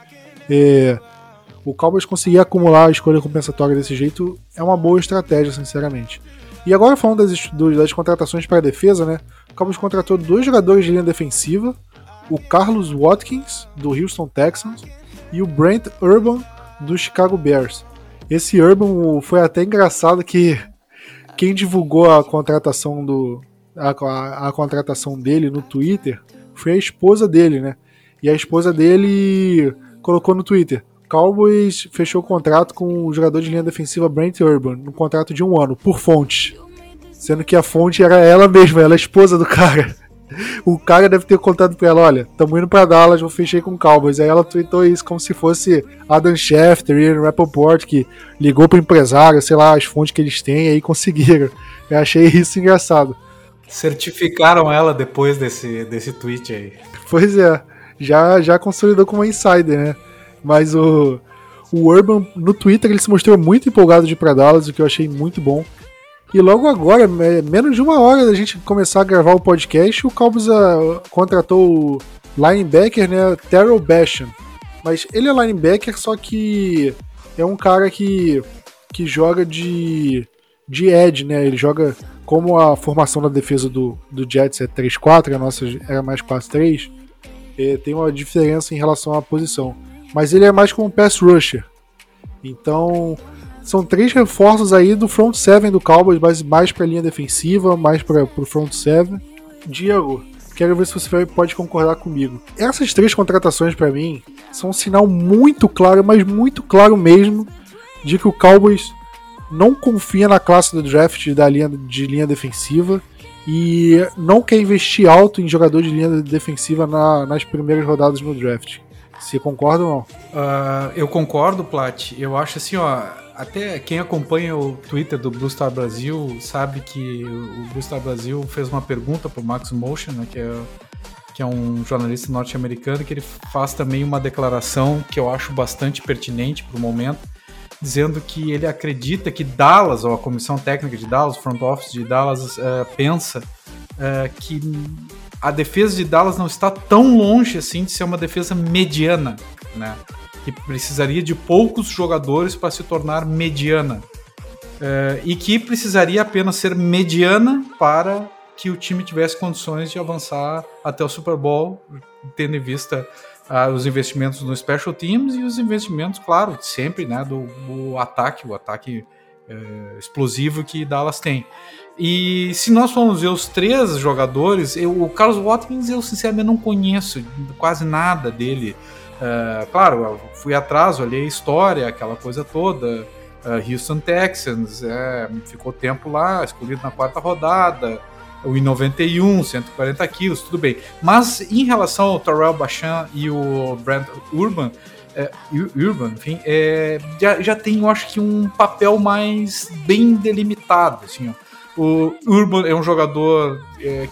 o Cowboys conseguir acumular a escolha compensatória desse jeito é uma boa estratégia, sinceramente. E agora falando das contratações para a defesa, né? O Cowboys contratou 2 jogadores de linha defensiva, o Carlos Watkins, do Houston Texans, e o Brent Urban, do Chicago Bears. Esse Urban foi até engraçado que quem divulgou a contratação a contratação dele no Twitter foi a esposa dele, né? E a esposa dele colocou no Twitter: Cowboys fechou o contrato com o jogador de linha defensiva Brent Urban, no contrato de 1 ano, por fonte. Sendo que a fonte era ela mesma, ela é a esposa do cara. O cara deve ter contado pra ela: olha, tamo indo pra Dallas, eu fechei com o Cowboys. Aí ela tweetou isso como se fosse Adam Schefter e Ian Rappaport, que ligou pro empresário, sei lá, as fontes que eles têm, aí conseguiram. Eu achei isso engraçado. Certificaram ela depois desse tweet aí. Pois é, já consolidou como uma insider, né? Mas o Urban, no Twitter, ele se mostrou muito empolgado de ir pra Dallas, o que eu achei muito bom. E logo agora, menos de 1 hora da gente começar a gravar o podcast, o Cowboys contratou o linebacker, né, Terrell Basham. Mas ele é linebacker, só que é um cara que que joga de edge, né? Ele joga como a formação da defesa do Jets é 3-4, a nossa era mais 4-3, tem uma diferença em relação à posição. Mas ele é mais como um pass rusher. Então, são 3 reforços aí do front seven do Cowboys, mas mais para a linha defensiva, mais para o front seven. Diego, quero ver se você pode concordar comigo. Essas 3 contratações, para mim, são um sinal muito claro, mas muito claro mesmo, de que o Cowboys não confia na classe do draft de linha defensiva e não quer investir alto em jogador de linha defensiva nas primeiras rodadas no draft. Você concorda ou não? Eu concordo, Plat. Eu acho assim, ó, até quem acompanha o Twitter do Blue Star Brasil sabe que o Blue Star Brasil fez uma pergunta pro Max Motion, né, que é um jornalista norte-americano, que ele faz também uma declaração que eu acho bastante pertinente pro momento, dizendo que ele acredita que Dallas, ou a comissão técnica de Dallas, o front office de Dallas, pensa que a defesa de Dallas não está tão longe assim de ser uma defesa mediana, né? Que precisaria de poucos jogadores para se tornar mediana, e que precisaria apenas ser mediana para que o time tivesse condições de avançar até o Super Bowl, tendo em vista os investimentos no Special Teams e os investimentos, claro, sempre, né, do ataque, o ataque explosivo que Dallas tem. E se nós formos ver os 3 jogadores, o Carlos Watkins, eu sinceramente não conheço quase nada dele. Claro, eu fui atrás, olhei a história, aquela coisa toda. Houston Texans, ficou tempo lá, escolhido na 4ª rodada. O 91, 140 quilos, tudo bem. Mas em relação ao Terrell Bacham e o Brent Urban, enfim, já tem, eu acho que um papel mais bem delimitado. Assim, ó. O Urban é um jogador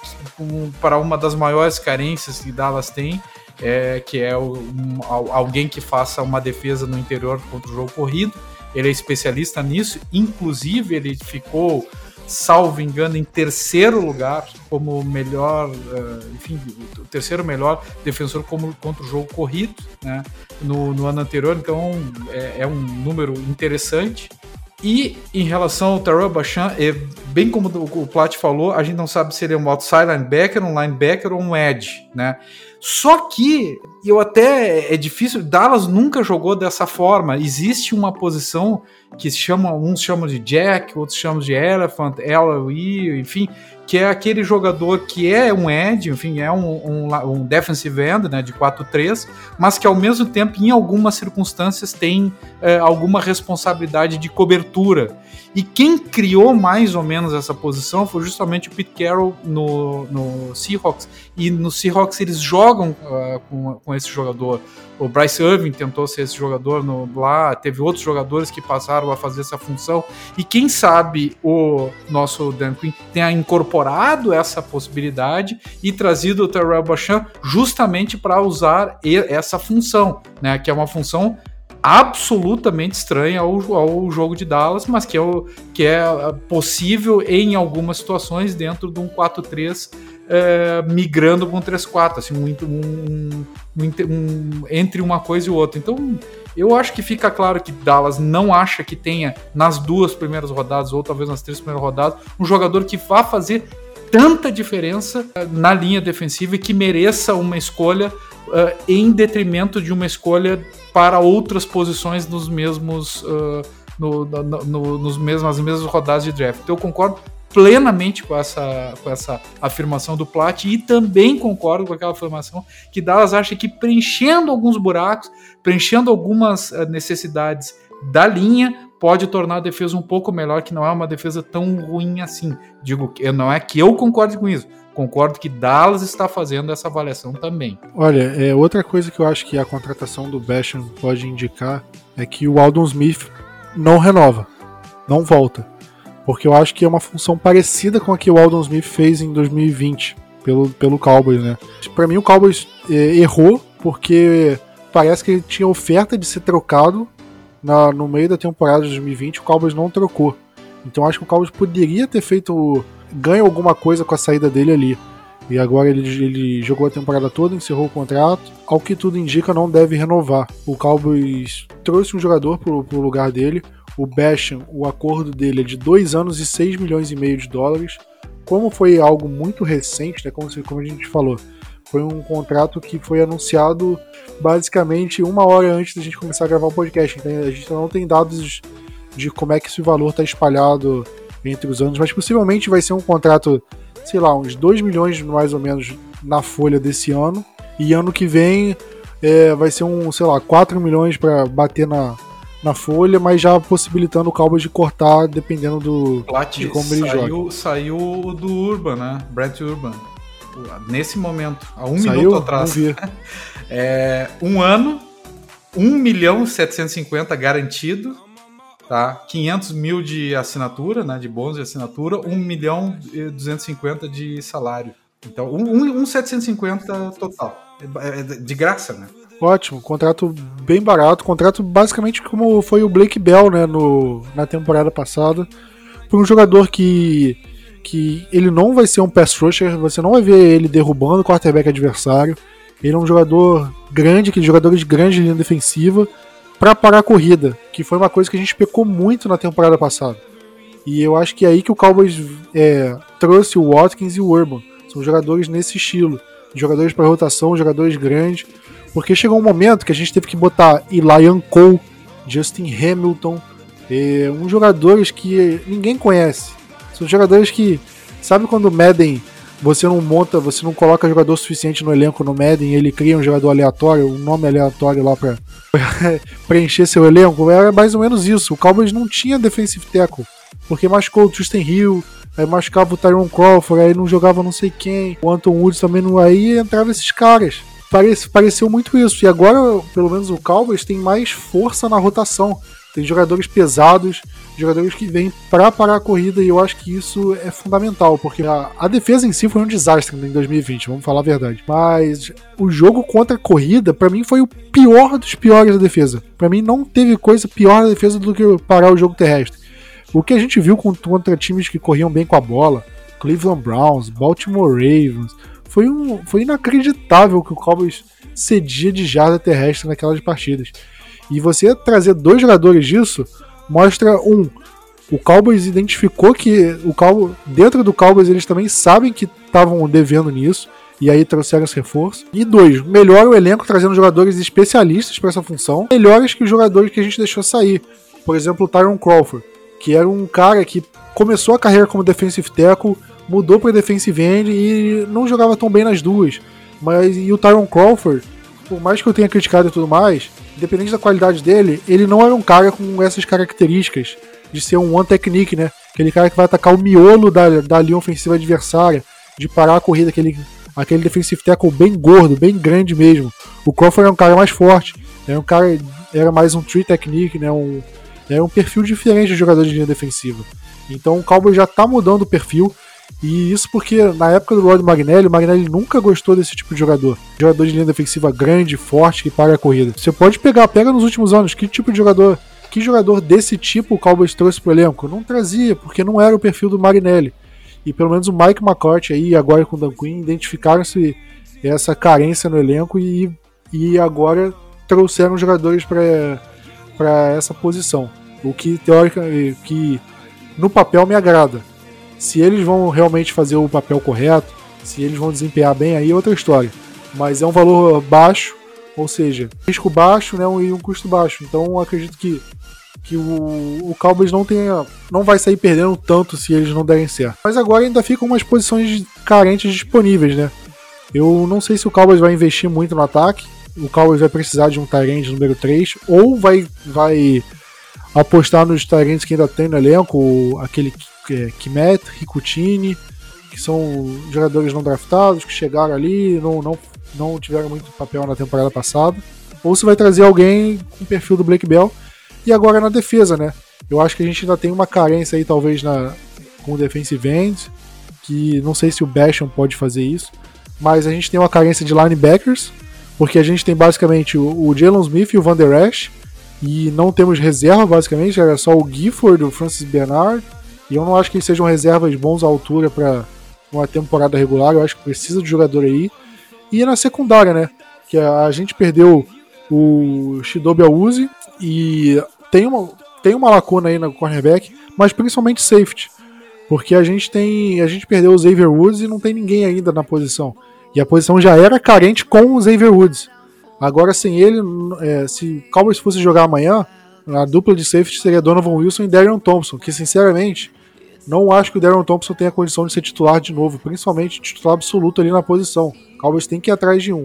para uma das maiores carências que Dallas tem, que é alguém que faça uma defesa no interior contra o jogo corrido. Ele é especialista nisso, inclusive ele ficou, salvo engano, em 3º lugar como melhor, o 3º melhor defensor contra o jogo corrido, né, no ano anterior. Então é um número interessante. E em relação ao Terrell Bacham, bem como o Plat falou, a gente não sabe se ele é um outside linebacker, um linebacker ou um edge, né? Só que é difícil, Dallas nunca jogou dessa forma. Existe uma posição que uns chamam de Jack, outros chamam de Elephant, LOE, enfim, que é aquele jogador que é um edge, enfim, é um defensive end, né, de 4-3, mas que ao mesmo tempo, em algumas circunstâncias, tem alguma responsabilidade de cobertura. E quem criou mais ou menos essa posição foi justamente o Pete Carroll no Seahawks. E no Seahawks eles jogam com esse jogador. O Bryce Irving tentou ser esse jogador lá, teve outros jogadores que passaram a fazer essa função. E quem sabe o nosso Dan Quinn tenha incorporado essa possibilidade e trazido o Terrell Bacham justamente para usar essa função, né, que é uma função absolutamente estranha ao jogo de Dallas, mas que é possível em algumas situações dentro de um 4-3 migrando para um 3-4, assim, entre uma coisa e outra. Então, eu acho que fica claro que Dallas não acha que tenha nas 2 primeiras rodadas, ou talvez nas 3 primeiras rodadas, um jogador que vá fazer tanta diferença na linha defensiva e que mereça uma escolha em detrimento de uma escolha para outras posições nas mesmas rodadas de draft. Então eu concordo plenamente com essa afirmação do Plat e também concordo com aquela afirmação que Dallas acha que preenchendo alguns buracos, preenchendo algumas necessidades da linha, pode tornar a defesa um pouco melhor, que não é uma defesa tão ruim assim. Digo, não é que eu concorde com isso, concordo que Dallas está fazendo essa avaliação também. Olha, outra coisa que eu acho que a contratação do Bacham pode indicar é que o Aldon Smith não renova, não volta, porque eu acho que é uma função parecida com a que o Aldon Smith fez em 2020 pelo Cowboys, né? Para mim o Cowboys errou porque parece que ele tinha oferta de ser trocado no meio da temporada de 2020, o Cowboys não trocou. Então acho que o Cowboys poderia ter ganho alguma coisa com a saída dele ali. E agora ele jogou a temporada toda, encerrou o contrato. Ao que tudo indica, não deve renovar. O Cowboys trouxe um jogador pro lugar dele, o Basham, o acordo dele é de 2 anos e 6 milhões e meio de dólares. Como foi algo muito recente, né, como a gente falou, foi um contrato que foi anunciado basicamente 1 hora antes da gente começar a gravar o podcast. Então a gente não tem dados de como é que esse valor está espalhado entre os anos, mas possivelmente vai ser um contrato, sei lá, uns 2 milhões mais ou menos na folha desse ano, e ano que vem vai ser sei lá, 4 milhões para bater na folha, mas já possibilitando o Cowboys de cortar dependendo de como ele joga. Saiu do Urban, né? Brett Urban. Nesse momento, há um Saiu? minuto atrás. Não vi. 1 ano, 1.750.000 garantido, tá? 500 mil de assinatura, né? De bônus de assinatura, 1.250.000 de salário. Então, 1.750 total. De graça, né? Ótimo, contrato bem barato, contrato basicamente como foi o Blake Bell, né, na temporada passada, por um jogador que ele não vai ser um pass rusher, você não vai ver ele derrubando o quarterback adversário, ele é um jogador grande, aquele jogador de grande linha defensiva, para parar a corrida, que foi uma coisa que a gente pecou muito na temporada passada. E eu acho que é aí que o Cowboys trouxe o Watkins e o Urban, são jogadores nesse estilo, jogadores para rotação, jogadores grandes, porque chegou um momento que a gente teve que botar Eli Cole, Justin Hamilton, uns jogadores que ninguém conhece. São jogadores que, sabe quando o Madden, você não coloca jogador suficiente no elenco no Madden, ele cria um jogador aleatório, um nome aleatório lá pra preencher seu elenco? Era mais ou menos isso. O Cowboys não tinha defensive tackle, porque machucou o Tristan Hill, aí machucava o Tyrone Crawford, aí não jogava não sei quem, o Anton Woods também não, aí entrava esses caras. Pareceu muito isso, e agora, pelo menos o Cowboys tem mais força na rotação, tem jogadores pesados, jogadores que vêm para parar a corrida, e eu acho que isso é fundamental, porque a defesa em si foi um desastre em 2020, vamos falar a verdade, mas o jogo contra a corrida, para mim, foi o pior dos piores da defesa. Para mim não teve coisa pior na defesa do que parar o jogo terrestre. O que a gente viu contra times que corriam bem com a bola, Cleveland Browns, Baltimore Ravens, foi inacreditável que o Cowboys cedia de jarda terrestre naquelas partidas. E você trazer 2 jogadores disso mostra, o Cowboys identificou que dentro do Cowboys eles também sabem que estavam devendo nisso, e aí trouxeram esse reforço. E 2, melhora o elenco trazendo jogadores especialistas para essa função, melhores que os jogadores que a gente deixou sair. Por exemplo, o Tyrone Crawford, que era um cara que começou a carreira como defensive tackle, mudou para defensive end e não jogava tão bem nas duas. E o Tyrone Crawford, por mais que eu tenha criticado e tudo mais, independente da qualidade dele, ele não era um cara com essas características de ser um one technique, né? Aquele cara que vai atacar o miolo da linha ofensiva adversária, de parar a corrida, aquele defensive tackle bem gordo, bem grande mesmo. O Crawford é um cara mais forte, era mais um tree technique, né? Era um perfil diferente de jogador de linha defensiva. Então o Cowboys já está mudando o perfil. E isso porque na época do Rod Marinelli, o Marinelli nunca gostou desse tipo de jogador. Jogador de linha defensiva grande, forte, que para a corrida. Você pode pega nos últimos anos, que jogador desse tipo o Cowboys trouxe pro elenco? Não trazia, porque não era o perfil do Marinelli. E pelo menos o Mike McCarthy aí, agora com o Dan Quinn, identificaram-se essa carência no elenco e agora trouxeram jogadores para essa posição. O que que no papel me agrada. Se eles vão realmente fazer o papel correto, se eles vão desempenhar bem, aí é outra história. Mas é um valor baixo, ou seja, risco baixo, né, e um custo baixo. Então eu acredito que o Cowboys não vai sair perdendo tanto se eles não derem certo. Mas agora ainda ficam umas posições carentes disponíveis, né? Eu não sei se o Cowboys vai investir muito no ataque. O Cowboys vai precisar de um tight end número 3, ou vai apostar nos tight ends que ainda tem no elenco, aquele Kmet, Ricutini, que são jogadores não draftados, que chegaram ali, não tiveram muito papel na temporada passada, ou se vai trazer alguém com o perfil do Blake Bell. E agora na defesa, né? Eu acho que a gente ainda tem uma carência aí, talvez, com o defensive end, que não sei se o Basham pode fazer isso, mas a gente tem uma carência de linebackers, porque a gente tem basicamente o Jalen Smith e o Van Der Esch, e não temos reserva, basicamente, era só o Gifford, o Francis Bernard, e eu não acho que eles sejam reservas bons à altura para uma temporada regular, eu acho que precisa de jogador aí. E na secundária, né, que a gente perdeu o Chidobe Awuzie, e tem uma lacuna aí no cornerback, mas principalmente safety. Porque a gente perdeu o Xavier Woods e não tem ninguém ainda na posição. E a posição já era carente com o Xavier Woods. Agora, sem ele, se o Cowboys fosse jogar amanhã, a dupla de safety seria Donovan Wilson e Darian Thompson, que sinceramente, não acho que o Darian Thompson tenha condição de ser titular de novo, principalmente titular absoluto ali na posição. O Cowboys tem que ir atrás de um.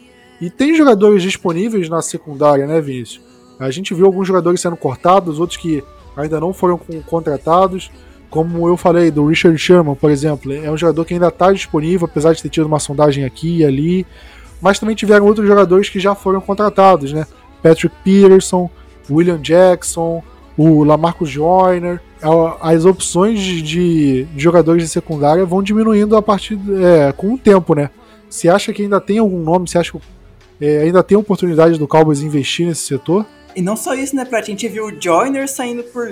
E tem jogadores disponíveis na secundária, né, Vinícius? A gente viu alguns jogadores sendo cortados, outros que ainda não foram contratados. Como eu falei, do Richard Sherman, por exemplo. É um jogador que ainda está disponível, apesar de ter tido uma sondagem aqui e ali. Mas também tiveram outros jogadores que já foram contratados, né? Patrick Peterson, William Jackson, o Lamarcus Joyner. As opções de jogadores de secundária vão diminuindo a partir com o tempo, né? Você acha que ainda tem algum nome? Você acha que ainda tem oportunidade do Cowboys investir nesse setor? E não só isso, né, Prat? A gente viu o Joyner saindo por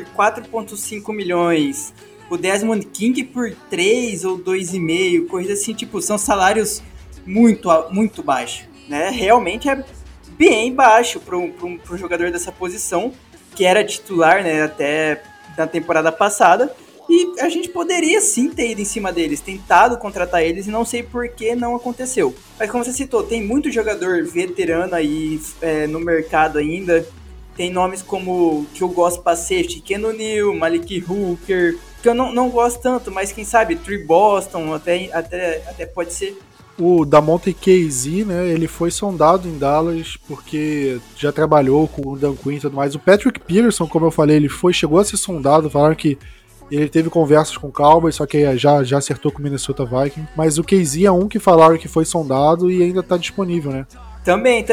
4,5 milhões, o Desmond King por 3 ou 2,5, coisa assim, tipo, são salários muito, muito baixos, né? Realmente é bem baixo para um jogador dessa posição, que era titular, né, até na temporada passada, e a gente poderia sim ter ido em cima deles, tentado contratar eles, e não sei por que não aconteceu. Mas como você citou, tem muito jogador veterano aí no mercado ainda. Tem nomes como, que eu gosto pra safety, Ken O'Neal, Malik Hooker, que eu não gosto tanto, mas quem sabe, Trey Boston, até pode ser. O Damonte Casey, né, ele foi sondado em Dallas porque já trabalhou com o Dan Quinn e tudo mais. O Patrick Peterson, como eu falei, chegou a ser sondado, falaram que ele teve conversas com o Cowboys, só que já acertou com o Minnesota Vikings. Mas o Casey é um que falaram que foi sondado e ainda tá disponível, né? Também.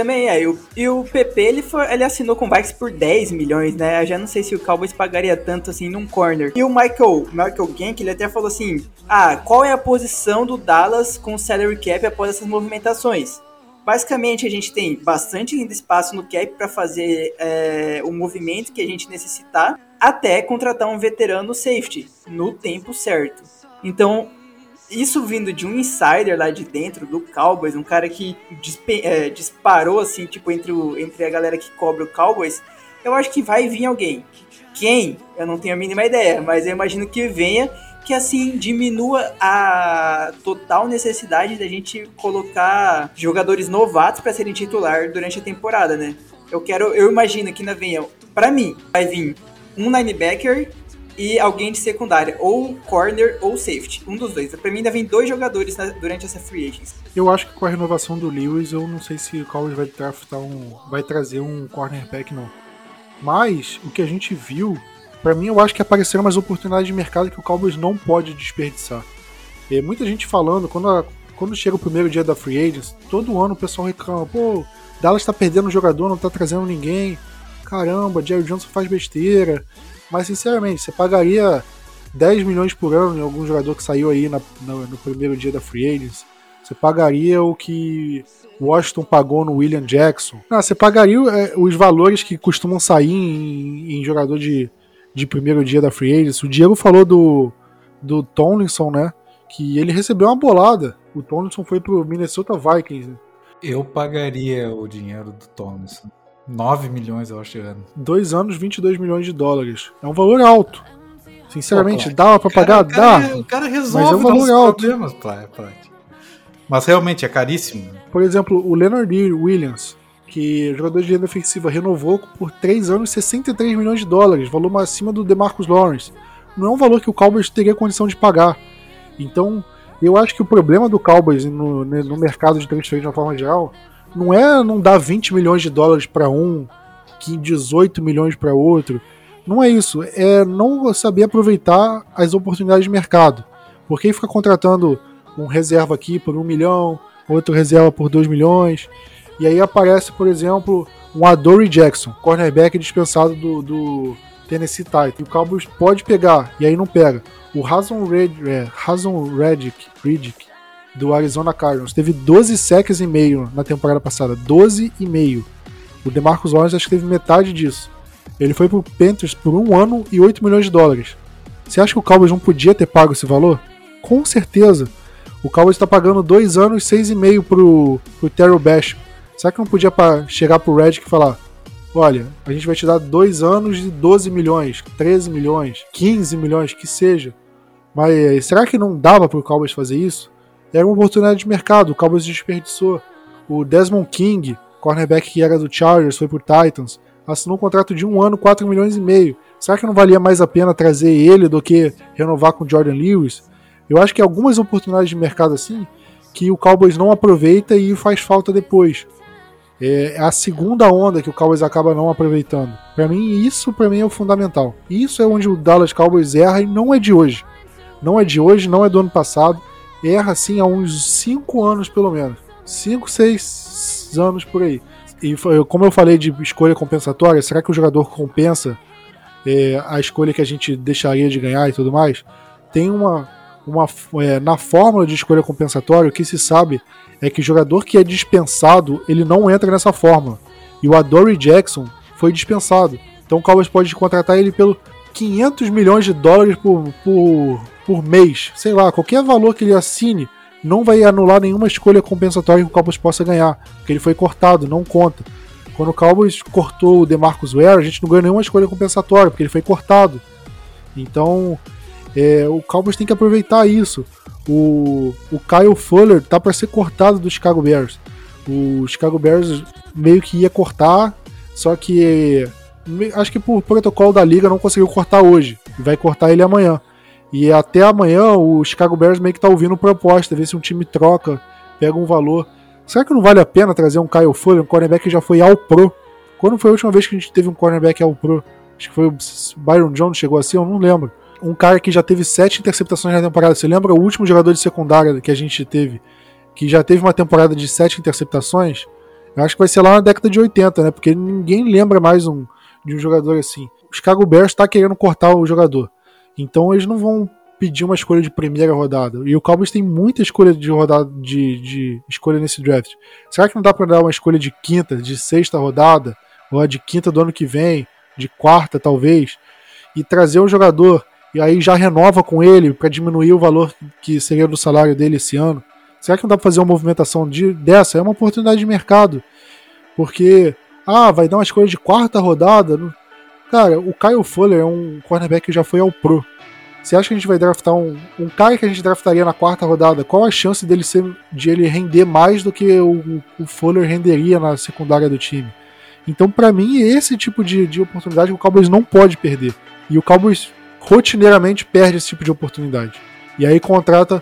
E o PP, ele assinou com o Vikings por 10 milhões, né? Eu já não sei se o Cowboys pagaria tanto assim num corner. E o Michael Gank, ele até falou assim, qual é a posição do Dallas com o salary cap após essas movimentações? Basicamente, a gente tem bastante ainda espaço no cap para fazer o movimento que a gente necessitar, até contratar um veterano safety no tempo certo. Então, isso vindo de um insider lá de dentro do Cowboys, um cara que disparou assim, tipo, entre a galera que cobra o Cowboys, eu acho que vai vir alguém. Quem? Eu não tenho a mínima ideia, mas eu imagino que venha, que assim diminua a total necessidade da gente colocar jogadores novatos para serem titular durante a temporada, né? Eu imagino que ainda venha, pra mim, vai vir um linebacker e alguém de secundária, ou corner ou safety, um dos dois. Pra mim ainda vem 2 jogadores durante essa free agency. Eu acho que com a renovação do Lewis, eu não sei se o Cowboys vai trazer um cornerback, não. Mas, o que a gente viu, pra mim eu acho que apareceram umas oportunidades de mercado que o Cowboys não pode desperdiçar. E muita gente falando, quando chega o primeiro dia da free agency, todo ano o pessoal reclama, pô, Dallas tá perdendo um jogador, não tá trazendo ninguém, caramba, Jerry Jones faz besteira. Mas, sinceramente, você pagaria 10 milhões por ano em algum jogador que saiu aí no primeiro dia da free agency? Você pagaria o que Washington pagou no William Jackson? Você pagaria os valores que costumam sair em jogador de primeiro dia da free agency. O Diego falou do Tomlinson, né? Que ele recebeu uma bolada. O Tomlinson foi pro Minnesota Vikings. Eu pagaria o dinheiro do Tomlinson. 9 milhões, eu acho. 2 anos, 22 milhões de dólares. É um valor alto. Sinceramente, dava pra pagar? Dá. O cara resolve mas é um valor alto. Problemas, mas realmente é caríssimo. Por exemplo, o Leonard Williams, que jogador de linha defensiva, renovou por 3 anos, 63 milhões de dólares, valor acima do DeMarcus Lawrence. Não é um valor que o Cowboys teria condição de pagar. Então, eu acho que o problema do Cowboys no mercado de transferência de uma forma geral não é não dar 20 milhões de dólares para um, 18 milhões para outro. Não é isso. É não saber aproveitar as oportunidades de mercado. Porque fica contratando um reserva aqui por 1 milhão, outro reserva por 2 milhões. E aí aparece, por exemplo, um Adoree Jackson, cornerback dispensado do Tennessee Titans. E o Cowboys pode pegar, e aí não pega. O Haason Reddick do Arizona Cardinals teve 12 sacks e meio na temporada passada. 12,5. O DeMarcus Lawrence acho que teve metade disso. Ele foi pro Panthers por 1 ano e 8 milhões de dólares. Você acha que o Cowboys não podia ter pago esse valor? Com certeza. O Cowboys está pagando 2 anos e 6,5 pro Terrell Basham. Será que não podia chegar pro Reddick e falar: olha, a gente vai te dar 2 anos de 12 milhões, 13 milhões, 15 milhões, que seja. Mas será que não dava pro Cowboys fazer isso? Era uma oportunidade de mercado, o Cowboys desperdiçou. O Desmond King, cornerback que era do Chargers, foi pro Titans, assinou um contrato de 1 ano, 4 milhões e meio. Será que não valia mais a pena trazer ele do que renovar com o Jordan Lewis? Eu acho que algumas oportunidades de mercado assim, que o Cowboys não aproveita e faz falta depois. É a segunda onda que o Cowboys acaba não aproveitando. Isso é o fundamental. Isso é onde o Dallas Cowboys erra e não é de hoje. Não é de hoje, não é do ano passado. Erra assim há uns 5 anos pelo menos. 5, 6 anos por aí. E como eu falei de escolha compensatória, será que o jogador compensa a escolha que a gente deixaria de ganhar e tudo mais? Tem na fórmula de escolha compensatória, o que se sabe é que o jogador que é dispensado, ele não entra nessa fórmula. E o Adoree Jackson foi dispensado. Então o Cowboys pode contratar ele pelo 500 milhões de dólares por mês. Sei lá, qualquer valor que ele assine não vai anular nenhuma escolha compensatória que o Cowboys possa ganhar, porque ele foi cortado, não conta. Quando o Cowboys cortou o DeMarcus Ware, a gente não ganhou nenhuma escolha compensatória, porque ele foi cortado. Então, o Cowboys tem que aproveitar isso. O Kyle Fuller tá para ser cortado do Chicago Bears. O Chicago Bears meio que ia cortar, só que acho que por protocolo da liga não conseguiu cortar hoje. Vai cortar ele amanhã. E até amanhã o Chicago Bears meio que tá ouvindo proposta, ver se um time troca, pega um valor. Será que não vale a pena trazer um Kyle Fuller, um cornerback que já foi ao Pro? Quando foi a última vez que a gente teve um cornerback ao Pro? Acho que foi o Byron Jones, chegou assim, eu não lembro. Um cara que já teve 7 interceptações na temporada. Você lembra o último jogador de secundária que a gente teve, que já teve uma temporada de 7 interceptações? Eu acho que vai ser lá na década de 80, né? Porque ninguém lembra mais de um jogador assim. O Chicago Bears tá querendo cortar o jogador. Então eles não vão pedir uma escolha de primeira rodada. E o Cowboys tem muita escolha de rodada de escolha nesse draft. Será que não dá para dar uma escolha de quinta, de sexta rodada, ou de quinta do ano que vem, de quarta talvez, e trazer um jogador e aí já renova com ele para diminuir o valor que seria do salário dele esse ano? Será que não dá para fazer uma movimentação dessa? É uma oportunidade de mercado. Porque vai dar uma escolha de quarta rodada. Cara, o Kyle Fuller é um cornerback que já foi ao Pro. Você acha que a gente vai draftar um cara que a gente draftaria na quarta rodada? Qual a chance de ele render mais do que o Fuller renderia na secundária do time? Então, pra mim, é esse tipo de oportunidade que o Cowboys não pode perder. E o Cowboys rotineiramente perde esse tipo de oportunidade. E aí contrata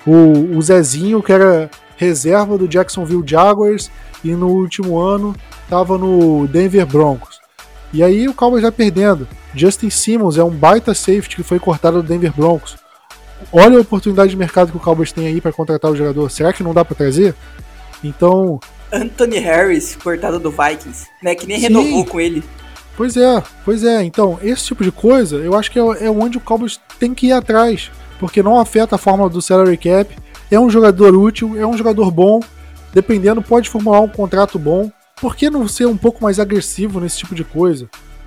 o Zezinho, que era reserva do Jacksonville Jaguars, e no último ano estava no Denver Broncos. E aí o Cowboys vai perdendo. Justin Simmons é um baita safety que foi cortado do Denver Broncos. Olha a oportunidade de mercado que o Cowboys tem aí para contratar o jogador. Será que não dá para trazer? Então... Anthony Harris, cortado do Vikings, né? Que nem renovou com ele. Pois é. Então, esse tipo de coisa, eu acho que é onde o Cowboys tem que ir atrás. Porque não afeta a forma do salary cap. É um jogador útil, é um jogador bom. Dependendo, pode formular um contrato bom. Por que não ser um pouco mais agressivo nesse tipo de coisa?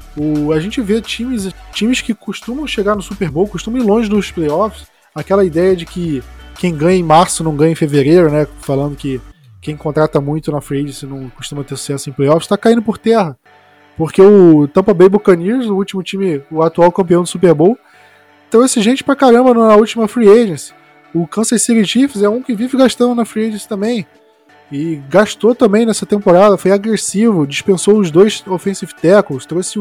A gente vê times que costumam chegar no Super Bowl, costumam ir longe dos playoffs. Aquela ideia de que quem ganha em março não ganha em fevereiro, né? Falando que quem contrata muito na free agency não costuma ter sucesso em playoffs, está caindo por terra. Porque o Tampa Bay Buccaneers, o último time, o atual campeão do Super Bowl, trouxe gente pra caramba na última free agency. O Kansas City Chiefs é um que vive gastando na free agency também. E gastou também nessa temporada, foi agressivo, dispensou os 2 offensive tackles, trouxe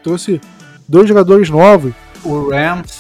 2 jogadores novos. O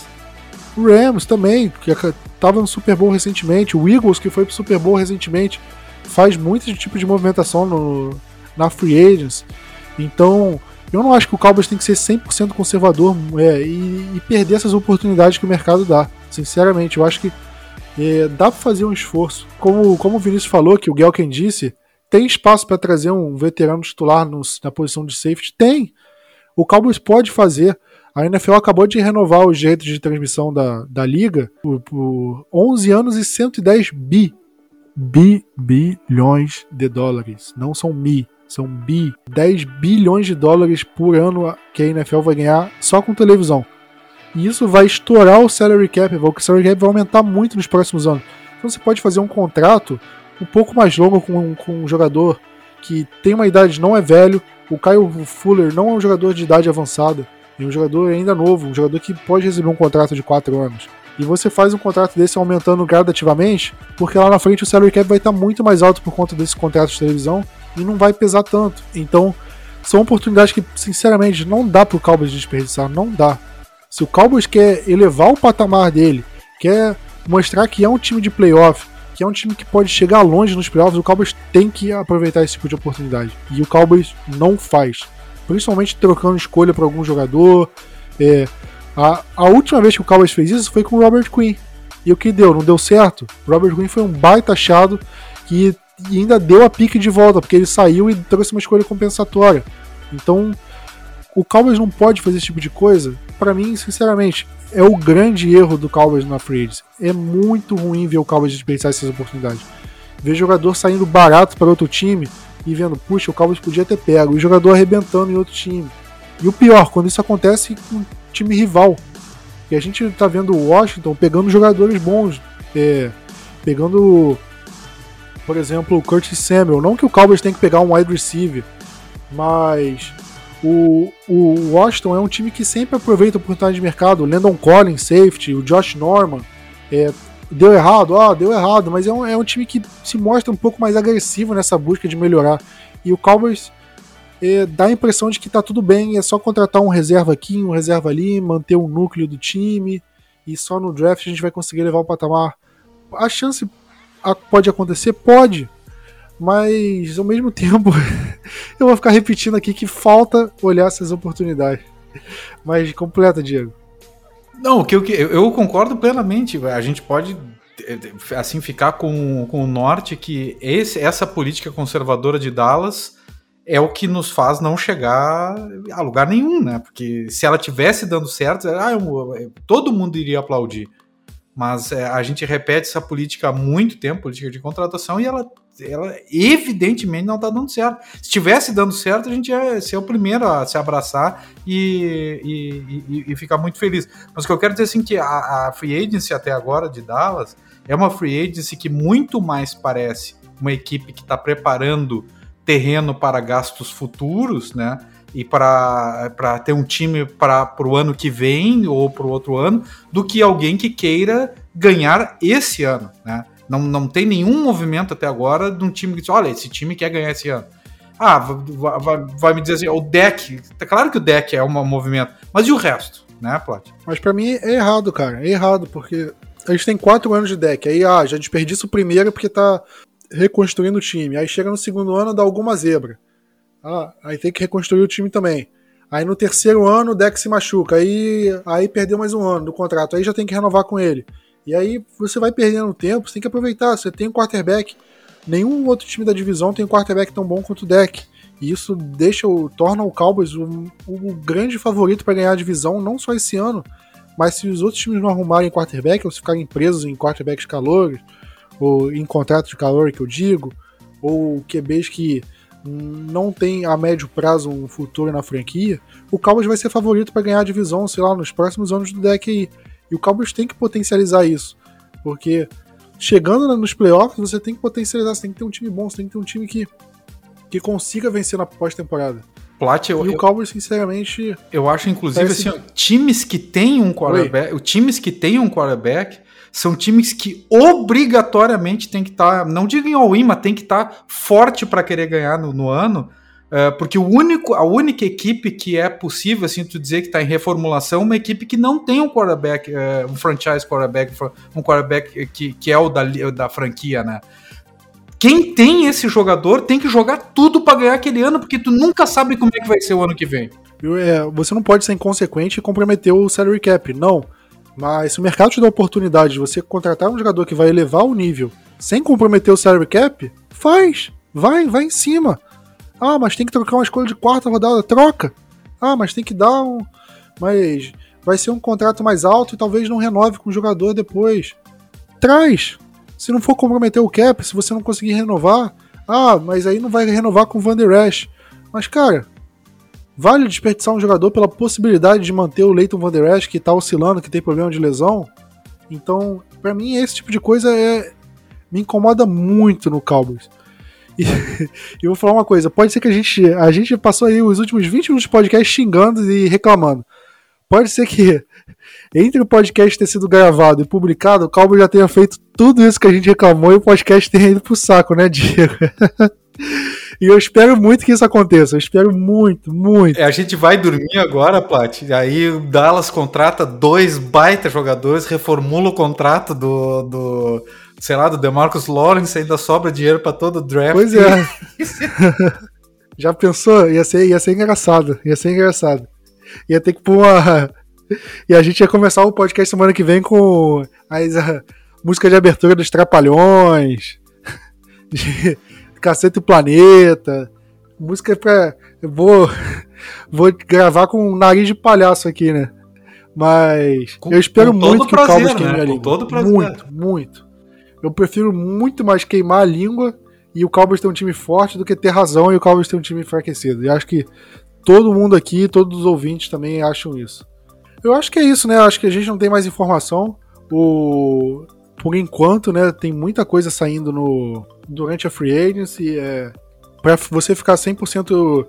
Rams também, que estava no Super Bowl recentemente. O Eagles, que foi pro Super Bowl recentemente, faz muito tipo de movimentação na free agency. Então, eu não acho que o Cowboys tem que ser 100% conservador e perder essas oportunidades que o mercado dá. Sinceramente, eu acho que dá para fazer um esforço. Como o Vinícius falou, que o Gelken disse, tem espaço para trazer um veterano titular na posição de safety? Tem. O Cowboys pode fazer. A NFL acabou de renovar os direitos de transmissão da liga por 11 anos e 110 bilhões de dólares. Não são são 10 bilhões de dólares por ano que a NFL vai ganhar só com televisão. E isso vai estourar o salary cap, porque o salary cap vai aumentar muito nos próximos anos. Então você pode fazer um contrato um pouco mais longo com um jogador que tem uma idade, não é velho, O Kyle Fuller não é um jogador de idade avançada, é um jogador ainda novo, um jogador que pode receber um contrato de 4 anos. E você faz um contrato desse aumentando gradativamente, porque lá na frente o salary cap vai estar muito mais alto por conta desse contrato de televisão e não vai pesar tanto. Então, são oportunidades que, sinceramente, não dá pro Cowboys desperdiçar, não dá. Se o Cowboys quer elevar o patamar dele, quer mostrar que é um time de playoff, que é um time que pode chegar longe nos playoffs, o Cowboys tem que aproveitar esse tipo de oportunidade. E o Cowboys não faz. Principalmente trocando escolha para algum jogador. A última vez que o Cowboys fez isso foi com o Robert Quinn. E o que deu? Não deu certo? O Robert Quinn foi um baita achado que ainda deu a pique de volta, porque ele saiu e trouxe uma escolha compensatória. Então, o Cowboys não pode fazer esse tipo de coisa. Pra mim, sinceramente, é o grande erro do Cowboys na free agency. É muito ruim ver o Cowboys desperdiçar essas oportunidades. Ver jogador saindo barato para outro time e vendo, puxa, o Cowboys podia ter pego. E o jogador arrebentando em outro time. E o pior, quando isso acontece com um time rival. E a gente tá vendo o Washington pegando jogadores bons. Pegando, por exemplo, o Curtis Samuel. Não que o Cowboys tenha que pegar um wide receiver, mas o Washington é um time que sempre aproveita a oportunidade de mercado. O Landon Collins, safety, o Josh Norman. Deu errado, mas é um time que se mostra um pouco mais agressivo nessa busca de melhorar. E o Cowboys dá a impressão de que tá tudo bem, é só contratar um reserva aqui, um reserva ali, manter o núcleo do time, e só no draft a gente vai conseguir levar o patamar. A chance pode acontecer? Pode, mas ao mesmo tempo eu vou ficar repetindo aqui que falta olhar essas oportunidades. Mas completa, Diego. Não, eu concordo plenamente. A gente pode assim ficar com o norte que essa política conservadora de Dallas é o que nos faz não chegar a lugar nenhum, né? Porque se ela tivesse dando certo, todo mundo iria aplaudir. Mas a gente repete essa política há muito tempo, política de contratação, e ela evidentemente não está dando certo. Se estivesse dando certo, a gente ia ser o primeiro a se abraçar e ficar muito feliz. Mas o que eu quero dizer assim que a free agency até agora de Dallas é uma free agency que muito mais parece uma equipe que está preparando terreno para gastos futuros, né? E para ter um time para o ano que vem ou para o outro ano, do que alguém que queira ganhar esse ano, né? Não tem nenhum movimento até agora de um time que diz, olha, esse time quer ganhar esse ano. Vai me dizer assim, o deck, tá claro que o deck é um movimento, mas e o resto, né, Plat? Mas pra mim é errado, cara, é errado, porque a gente tem 4 anos de deck, aí já desperdiça o primeiro porque tá reconstruindo o time, aí chega no segundo ano, dá alguma zebra. Aí tem que reconstruir o time também. Aí no terceiro ano o deck se machuca, aí perdeu mais um ano do contrato, aí já tem que renovar com ele. E aí você vai perdendo tempo, você tem que aproveitar, você tem um quarterback. Nenhum outro time da divisão tem um quarterback tão bom quanto o deck. E isso torna o Cowboys o grande favorito para ganhar a divisão, não só esse ano, mas se os outros times não arrumarem quarterback, ou se ficarem presos em quarterbacks calores, ou em contrato de calor que eu digo, ou QBs que não tem a médio prazo um futuro na franquia, o Cowboys vai ser favorito para ganhar a divisão, sei lá, nos próximos anos do deck aí. E o Cowboys tem que potencializar isso, porque chegando nos playoffs você tem que potencializar, você tem que ter um time bom, você tem que ter um time que consiga vencer na pós-temporada. Plat, o Cowboys, sinceramente, eu acho, inclusive, assim, times que têm um quarterback, são times que obrigatoriamente tem que estar, não digo em all-in, mas tem que estar forte para querer ganhar no ano, porque a única equipe que é possível, assim, tu dizer que está em reformulação, é uma equipe que não tem um quarterback, um franchise quarterback, um quarterback que é o da franquia, né? Quem tem esse jogador tem que jogar tudo para ganhar aquele ano, porque tu nunca sabe como é que vai ser o ano que vem. Você não pode ser inconsequente e comprometer o salary cap, não. Mas se o mercado te dá a oportunidade de você contratar um jogador que vai elevar o nível sem comprometer o salary cap, vai em cima. Mas tem que trocar uma escolha de 4ª rodada, troca. Mas tem que dar mas vai ser um contrato mais alto e talvez não renove com o jogador depois. Traz. Se não for comprometer o cap, se você não conseguir renovar, mas aí não vai renovar com o Van Der Esch. Mas, cara, vale desperdiçar um jogador pela possibilidade de manter o Leighton Van Der Esch, que tá oscilando, que tem problema de lesão? Então, pra mim, esse tipo de coisa me incomoda muito no Cowboys. E eu vou falar uma coisa, pode ser que a gente passou aí os últimos 20 minutos de podcast xingando e reclamando. Pode ser que entre o podcast ter sido gravado e publicado, o Calvo já tenha feito tudo isso que a gente reclamou e o podcast tenha ido pro saco, né, Diego? E eu espero muito que isso aconteça. Eu espero muito, muito. A gente vai dormir agora, Plat. Aí o Dallas contrata 2 baita jogadores, reformula o contrato do sei lá, do DeMarcus Lawrence, ainda sobra dinheiro pra todo o draft. Pois é. Já pensou? Ia ser engraçado. Ia ser engraçado. Ia ter que pôr uma... E a gente ia começar o podcast semana que vem com a música de abertura dos Trapalhões, de Cacete e Planeta, música pra... Eu vou gravar com um nariz de palhaço aqui, né? Mas eu espero muito que o Cowboys queime a língua. Muito, muito. Eu prefiro muito mais queimar a língua e o Cowboys ter um time forte do que ter razão e o Cowboys ter um time enfraquecido. E acho que todo mundo aqui, todos os ouvintes também acham isso. Eu acho que é isso, né? Acho que a gente não tem mais informação. Por enquanto, né? Tem muita coisa saindo durante a Free Agency. Pra você ficar 100%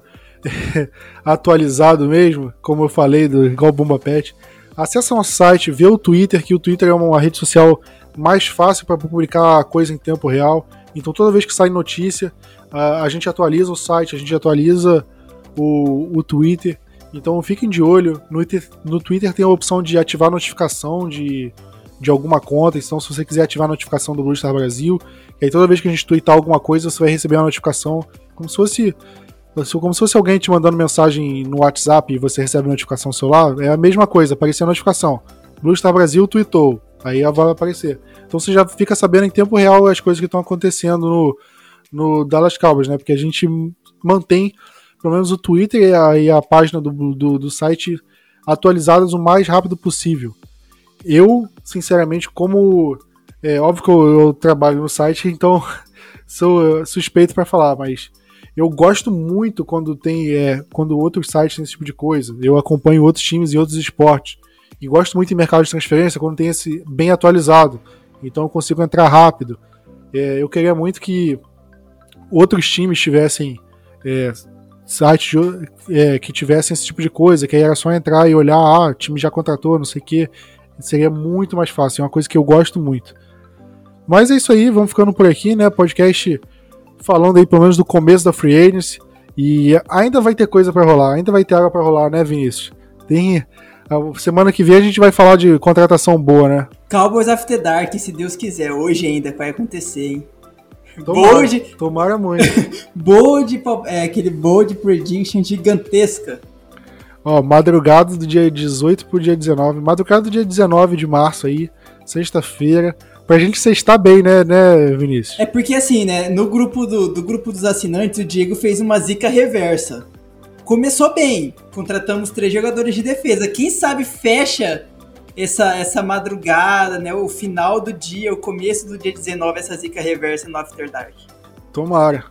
atualizado mesmo, como eu falei, igual o Bomba Pet, acessa nosso site, vê o Twitter, que o Twitter é uma rede social mais fácil para publicar coisa em tempo real. Então toda vez que sai notícia, a gente atualiza o site, a gente atualiza o Twitter. Então fiquem de olho. No Twitter tem a opção de ativar a notificação de alguma conta. Então se você quiser ativar a notificação do Blue Star Brasil, e aí toda vez que a gente tweetar alguma coisa, você vai receber uma notificação como se fosse alguém te mandando mensagem no WhatsApp e você recebe a notificação no celular. É a mesma coisa, aparecer a notificação. Blue Star Brasil tweetou, aí ela vai aparecer. Então você já fica sabendo em tempo real as coisas que estão acontecendo no Dallas Cowboys, né? Porque a gente mantém pelo menos o Twitter e a página do site atualizadas o mais rápido possível. Eu, sinceramente, óbvio que eu trabalho no site, então sou suspeito para falar, mas eu gosto muito quando outros sites têm esse tipo de coisa. Eu acompanho outros times e outros esportes. E gosto muito em mercado de transferência quando tem esse bem atualizado. Então eu consigo entrar rápido. Eu queria muito que outros times tivessem sites que tivessem esse tipo de coisa, que aí era só entrar e olhar, o time já contratou, não sei o que. Seria muito mais fácil, é uma coisa que eu gosto muito. Mas é isso aí, vamos ficando por aqui, né? Podcast falando aí pelo menos do começo da Free Agency. E ainda vai ter coisa pra rolar, ainda vai ter água pra rolar, né, Vinícius? Semana que vem a gente vai falar de contratação boa, né? Cowboys After Dark, se Deus quiser, hoje ainda vai acontecer, hein? Tomara muito. Aquele bold prediction gigantesca. Madrugada do dia 18 pro dia 19. Madrugada do dia 19 de março aí, sexta-feira. Pra gente sextar bem, né, Vinícius? É porque assim, né, no grupo do grupo dos assinantes, o Diego fez uma zica reversa. Começou bem, contratamos 3 jogadores de defesa. Quem sabe fecha essa madrugada, né, o final do dia, o começo do dia 19, essa zica reversa no After Dark. Tomara.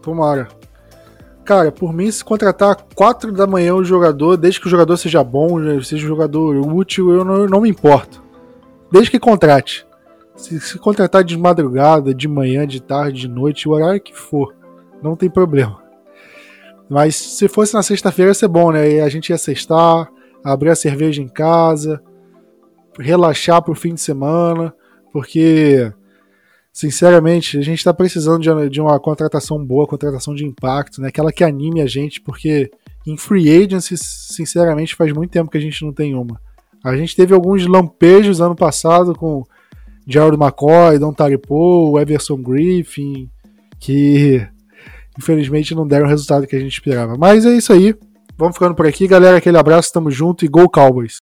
Cara, por mim, se contratar 4 da manhã o jogador, desde que o jogador seja bom, seja um jogador útil, eu não me importo. Desde que contrate. Se contratar de madrugada, de manhã, de tarde, de noite, o horário que for, não tem problema. Mas se fosse na sexta-feira ia ser bom, né? E a gente ia sextar, abrir a cerveja em casa, relaxar pro fim de semana, porque, sinceramente, a gente tá precisando de uma contratação boa, contratação de impacto, né? Aquela que anime a gente, porque em free agency, sinceramente, faz muito tempo que a gente não tem uma. A gente teve alguns lampejos ano passado com Gerald McCoy, Don Taripo, Everson Griffin, que infelizmente não deram o resultado que a gente esperava. Mas é isso aí. Vamos ficando por aqui, galera. Aquele abraço, tamo junto e Go Cowboys!